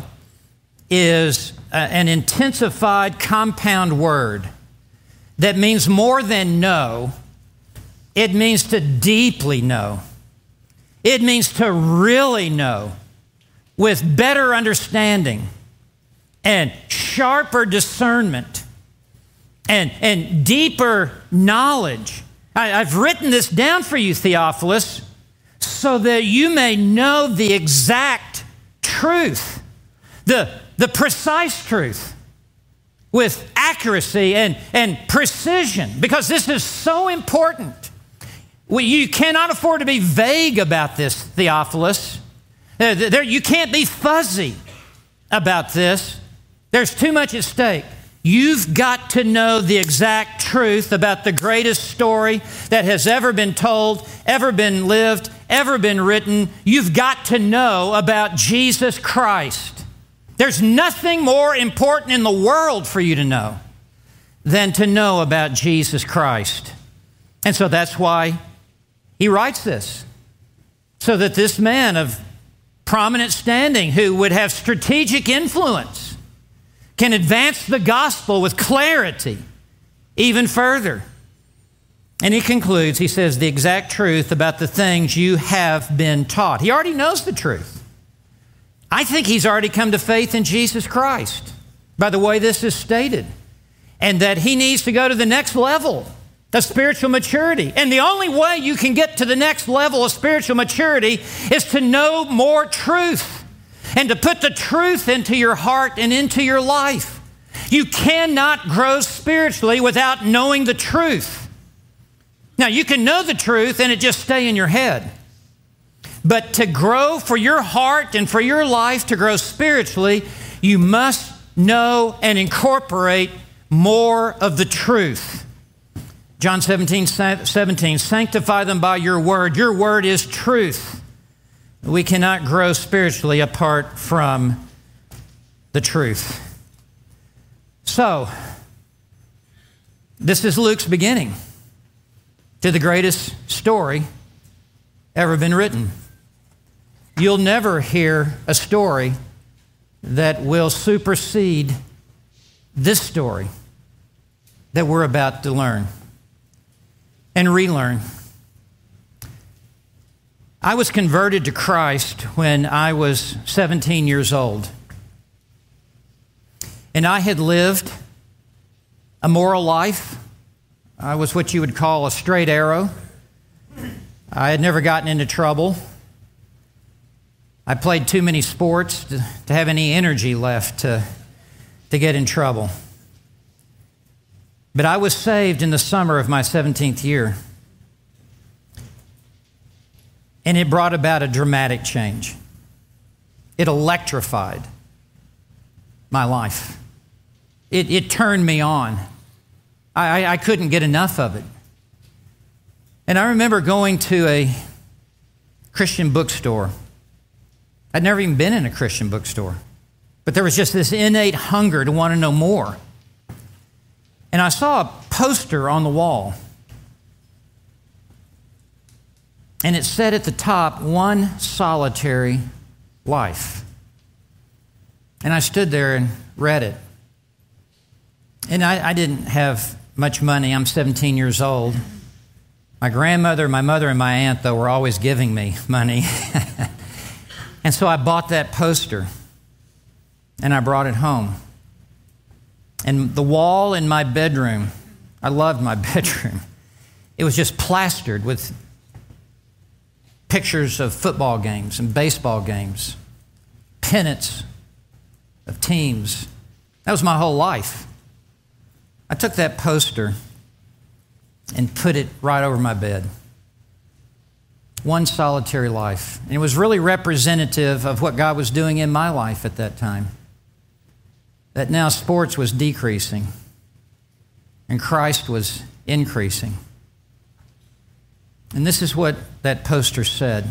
is an intensified compound word that means more than know. It means to deeply know. It means to really know with better understanding and sharper discernment and deeper knowledge. I've written this down for you, Theophilus, so that you may know the exact truth, the precise truth, with accuracy and precision, because this is so important. You cannot afford to be vague about this, Theophilus. You can't be fuzzy about this. There's too much at stake. You've got to know the exact truth about the greatest story that has ever been told, ever been lived, ever been written. You've got to know about Jesus Christ. There's nothing more important in the world for you to know than to know about Jesus Christ. And so that's why he writes this, so that this man of prominent standing who would have strategic influence can advance the gospel with clarity even further. And he concludes, he says, the exact truth about the things you have been taught. He already knows the truth. I think he's already come to faith in Jesus Christ by the way this is stated, and that he needs to go to the next level of spiritual maturity. And the only way you can get to the next level of spiritual maturity is to know more truth and to put the truth into your heart and into your life. You cannot grow spiritually without knowing the truth. Now, you can know the truth and it just stay in your head. But to grow for your heart and for your life, to grow spiritually, you must know and incorporate more of the truth. John 17, sanctify them by your word. Your word is truth. We cannot grow spiritually apart from the truth. So, this is Luke's beginning to the greatest story ever been written. You'll never hear a story that will supersede this story that we're about to learn and relearn. I was converted to Christ when I was 17 years old. And I had lived a moral life. I was what you would call a straight arrow. I had never gotten into trouble. I played too many sports to have any energy left to get in trouble. But I was saved in the summer of my 17th year. And it brought about a dramatic change. It electrified my life. It turned me on. I couldn't get enough of it. And I remember going to a Christian bookstore. I'd never even been in a Christian bookstore. But there was just this innate hunger to want to know more. And I saw a poster on the wall. And it said at the top, "One solitary life." And I stood there and read it. And I didn't have much money. I'm 17 years old. My grandmother, my mother, and my aunt, though, were always giving me money. And so I bought that poster, and I brought it home. And the wall in my bedroom, I loved my bedroom. It was just plastered with pictures of football games and baseball games, pennants of teams. That was my whole life. I took that poster and put it right over my bed. One solitary life. And it was really representative of what God was doing in my life at that time. That now sports was decreasing and Christ was increasing. And this is what that poster said.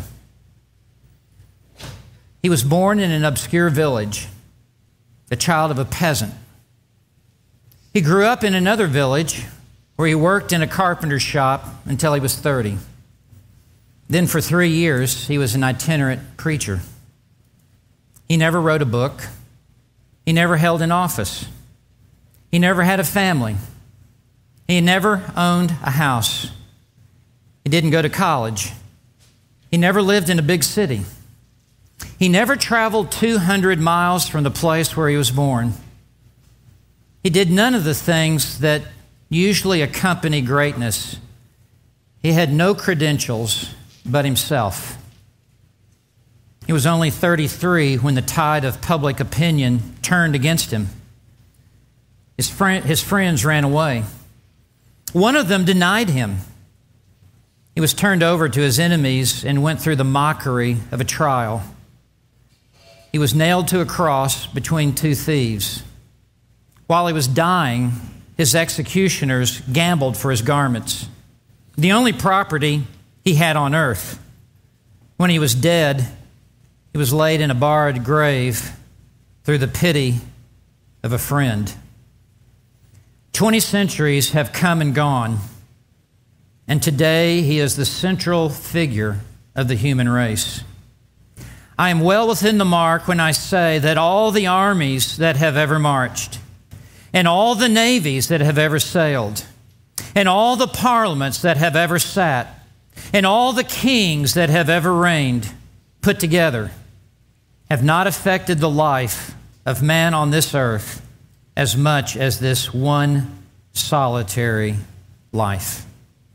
He was born in an obscure village, the child of a peasant. He grew up in another village where he worked in a carpenter's shop until he was 30. Then for 3 years, he was an itinerant preacher. He never wrote a book. He never held an office. He never had a family. He never owned a house. He didn't go to college. He never lived in a big city. He never traveled 200 miles from the place where he was born. He did none of the things that usually accompany greatness. He had no credentials but himself. He was only 33 when the tide of public opinion turned against him. His friends ran away. One of them denied him. He was turned over to his enemies and went through the mockery of a trial. He was nailed to a cross between two thieves. While he was dying, his executioners gambled for his garments, the only property he had on earth. When he was dead, he was laid in a barred grave through the pity of a friend. 20 centuries have come and gone, and today he is the central figure of the human race. I am well within the mark when I say that all the armies that have ever marched, and all the navies that have ever sailed, and all the parliaments that have ever sat, and all the kings that have ever reigned, put together, have not affected the life of man on this earth as much as this one solitary life.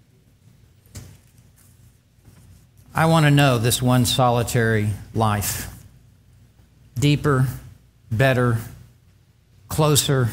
I want to know this one solitary life. Deeper, better, closer.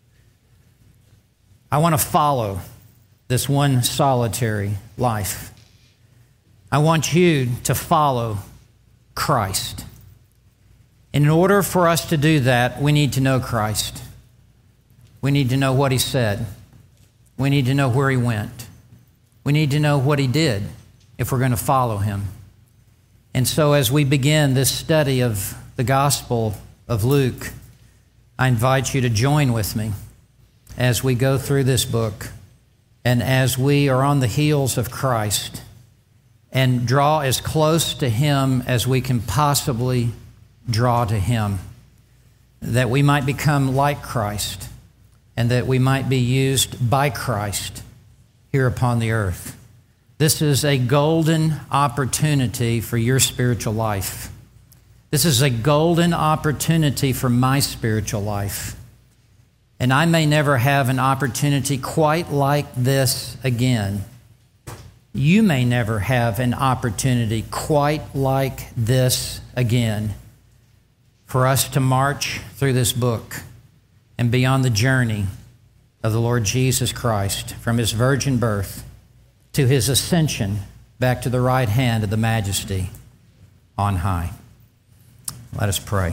I want to follow this one solitary life. I want you to follow Christ. And in order for us to do that, we need to know Christ. We need to know what he said. We need to know where he went. We need to know what he did if we're going to follow him. And so as we begin this study of the Gospel of Luke, I invite you to join with me as we go through this book and as we are on the heels of Christ and draw as close to him as we can possibly draw to him, that we might become like Christ and that we might be used by Christ here upon the earth. This is a golden opportunity for your spiritual life. This is a golden opportunity for my spiritual life. And I may never have an opportunity quite like this again. You may never have an opportunity quite like this again for us to march through this book and be on the journey of the Lord Jesus Christ from his virgin birth to his ascension back to the right hand of the Majesty on high. Let us pray.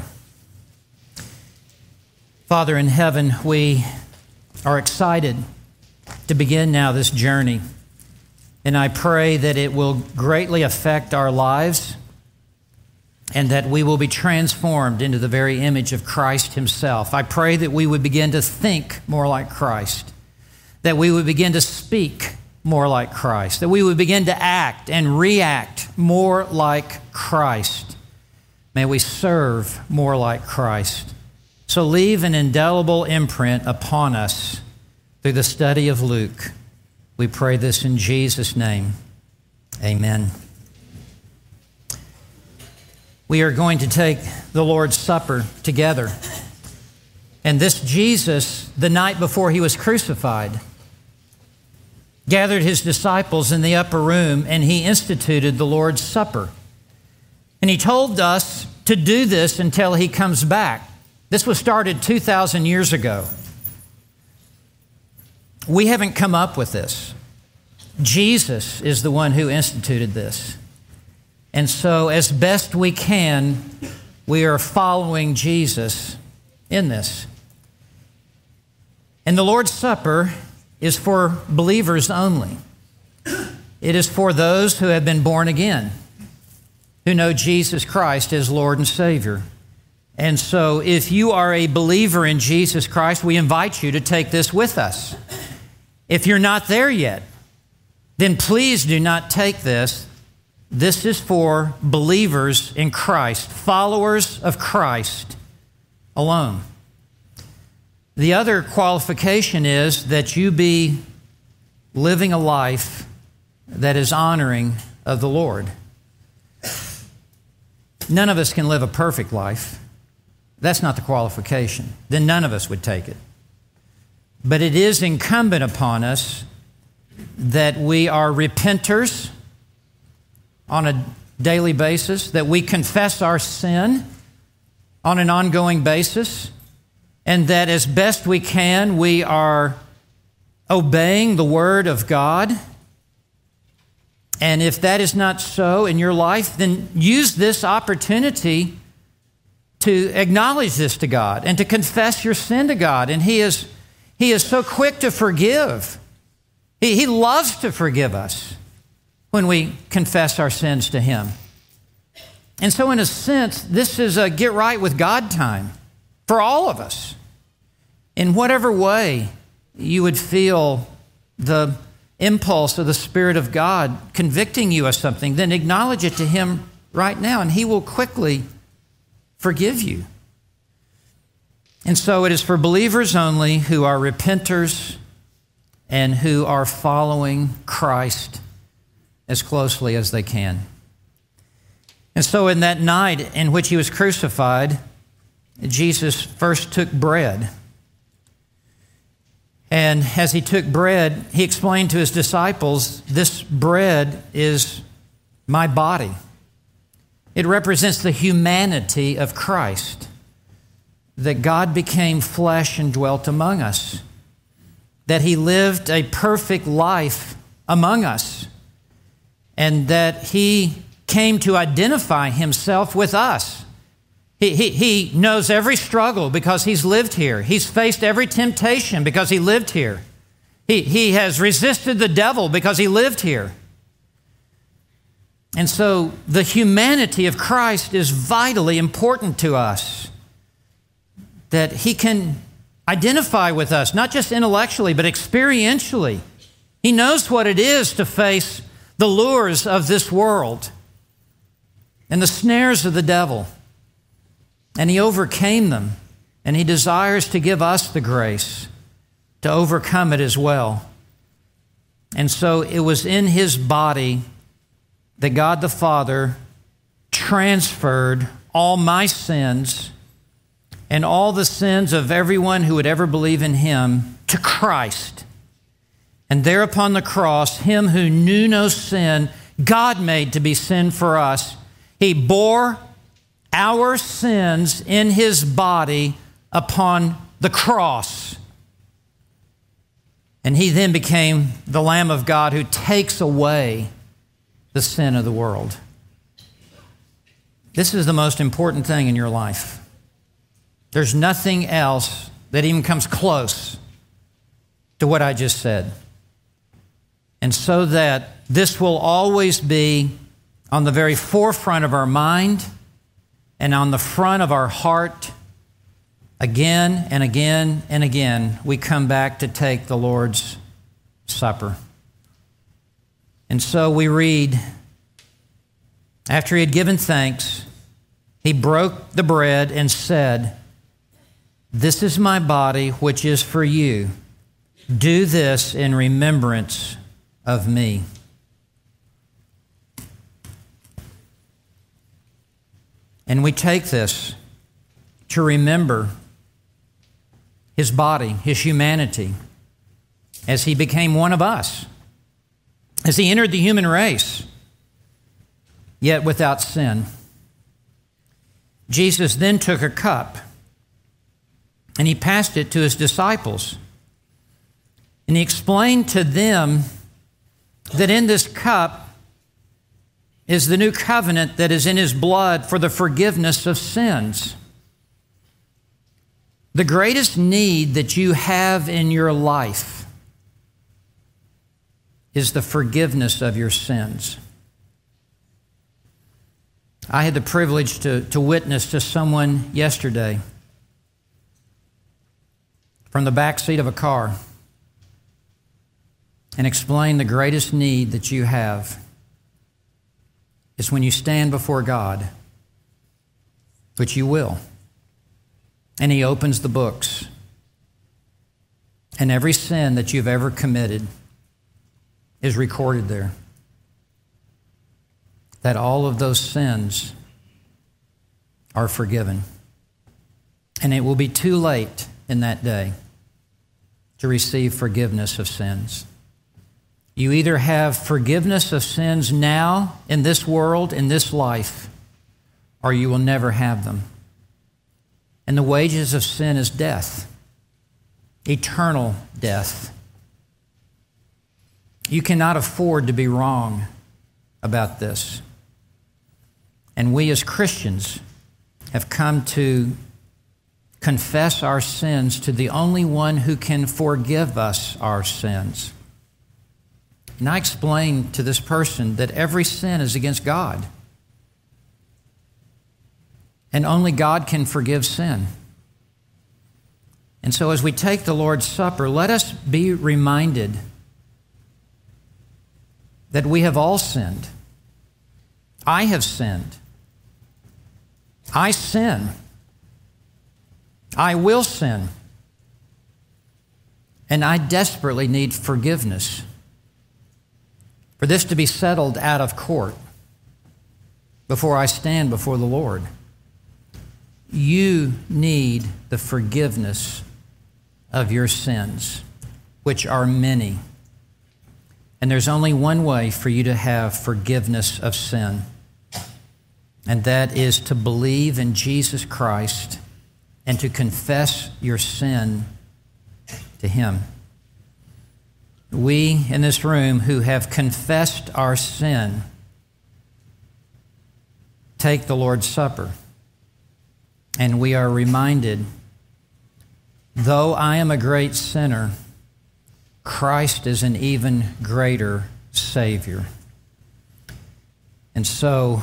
Father in heaven, we are excited to begin now this journey, and I pray that it will greatly affect our lives and that we will be transformed into the very image of Christ himself. I pray that we would begin to think more like Christ, that we would begin to speak more like Christ, that we would begin to act and react more like Christ. May we serve more like Christ. So leave an indelible imprint upon us through the study of Luke. We pray this in Jesus' name. Amen. We are going to take the Lord's Supper together. And this Jesus, the night before he was crucified, gathered his disciples in the upper room, and he instituted the Lord's Supper. And he told us to do this until he comes back. This was started 2,000 years ago. We haven't come up with this. Jesus is the one who instituted this. And so, as best we can, we are following Jesus in this. And the Lord's Supper is for believers only. It is for those who have been born again, who know Jesus Christ as Lord and Savior. And so if you are a believer in Jesus Christ, we invite you to take this with us. If you're not there yet, then please do not take this. This is for believers in Christ, followers of Christ alone. The other qualification is that you be living a life that is honoring of the Lord. None of us can live a perfect life. That's not the qualification. Then none of us would take it. But it is incumbent upon us that we are repenters on a daily basis, that we confess our sin on an ongoing basis, and that as best we can, we are obeying the Word of God. And if that is not so in your life, then use this opportunity to acknowledge this to God and to confess your sin to God. And He is so quick to forgive. He loves to forgive us when we confess our sins to Him. And so in a sense, this is a get right with God time for all of us. In whatever way you would feel the impulse of the Spirit of God convicting you of something, then acknowledge it to Him right now, and He will quickly forgive you. And so it is for believers only who are repenters and who are following Christ as closely as they can. And so in that night in which He was crucified, Jesus first took bread. And as He took bread, He explained to His disciples, this bread is my body. It represents the humanity of Christ, that God became flesh and dwelt among us, that He lived a perfect life among us, and that He came to identify Himself with us. He knows every struggle because He's lived here. He's faced every temptation because He lived here. He has resisted the devil because He lived here. And so the humanity of Christ is vitally important to us, that He can identify with us, not just intellectually, but experientially. He knows what it is to face the lures of this world and the snares of the devil. And He overcame them, and He desires to give us the grace to overcome it as well. And so it was in His body that God the Father transferred all my sins and all the sins of everyone who would ever believe in Him to Christ. And there upon the cross, Him who knew no sin, God made to be sin for us. He bore our sins in His body upon the cross. And He then became the Lamb of God who takes away the sin of the world. This is the most important thing in your life. There's nothing else that even comes close to what I just said. And so that this will always be on the very forefront of our mind and on the front of our heart, again and again and again, we come back to take the Lord's Supper. And so we read, after he had given thanks, he broke the bread and said, "This is my body, which is for you. Do this in remembrance of me." And we take this to remember his body, his humanity, as he became one of us, as he entered the human race, yet without sin. Jesus then took a cup and he passed it to his disciples. And he explained to them that in this cup is the new covenant that is in his blood for the forgiveness of sins. The greatest need that you have in your life is the forgiveness of your sins. I had the privilege to witness to someone yesterday from the back seat of a car and explain the greatest need that you have is when you stand before God, which you will, and he opens the books, and every sin that you've ever committed is recorded there. That all of those sins are forgiven. And it will be too late in that day to receive forgiveness of sins. You either have forgiveness of sins now in this world, in this life, or you will never have them. And the wages of sin is death, eternal death. You cannot afford to be wrong about this. And we as Christians have come to confess our sins to the only one who can forgive us our sins. And I explained to this person that every sin is against God. And only God can forgive sin. And so as we take the Lord's Supper, let us be reminded that we have all sinned. I have sinned. I sin. I will sin. And I desperately need forgiveness for this to be settled out of court before I stand before the Lord. You need the forgiveness of your sins, which are many. And there's only one way for you to have forgiveness of sin, and that is to believe in Jesus Christ and to confess your sin to him. We in this room who have confessed our sin take the Lord's Supper, and we are reminded, though I am a great sinner, Christ is an even greater Savior. And so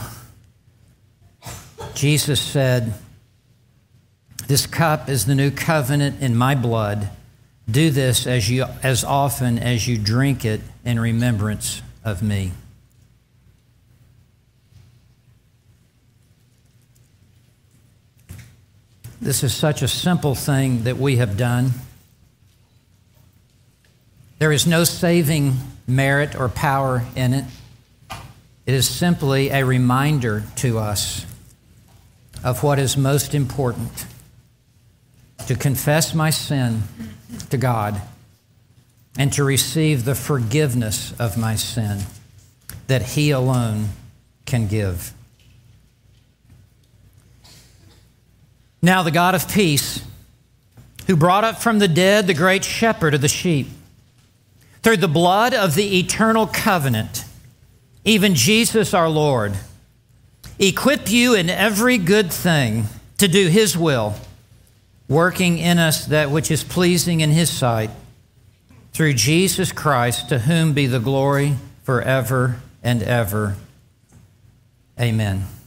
Jesus said, "This cup is the new covenant in my blood. Do this as often as you drink it in remembrance of me." This is such a simple thing that we have done. There is no saving merit or power in it. It is simply a reminder to us of what is most important: to confess my sin to God and to receive the forgiveness of my sin that he alone can give. Now the God of peace, who brought up from the dead the great shepherd of the sheep, through the blood of the eternal covenant, even Jesus our Lord, equip you in every good thing to do His will, working in us that which is pleasing in His sight, through Jesus Christ, to whom be the glory forever and ever. Amen.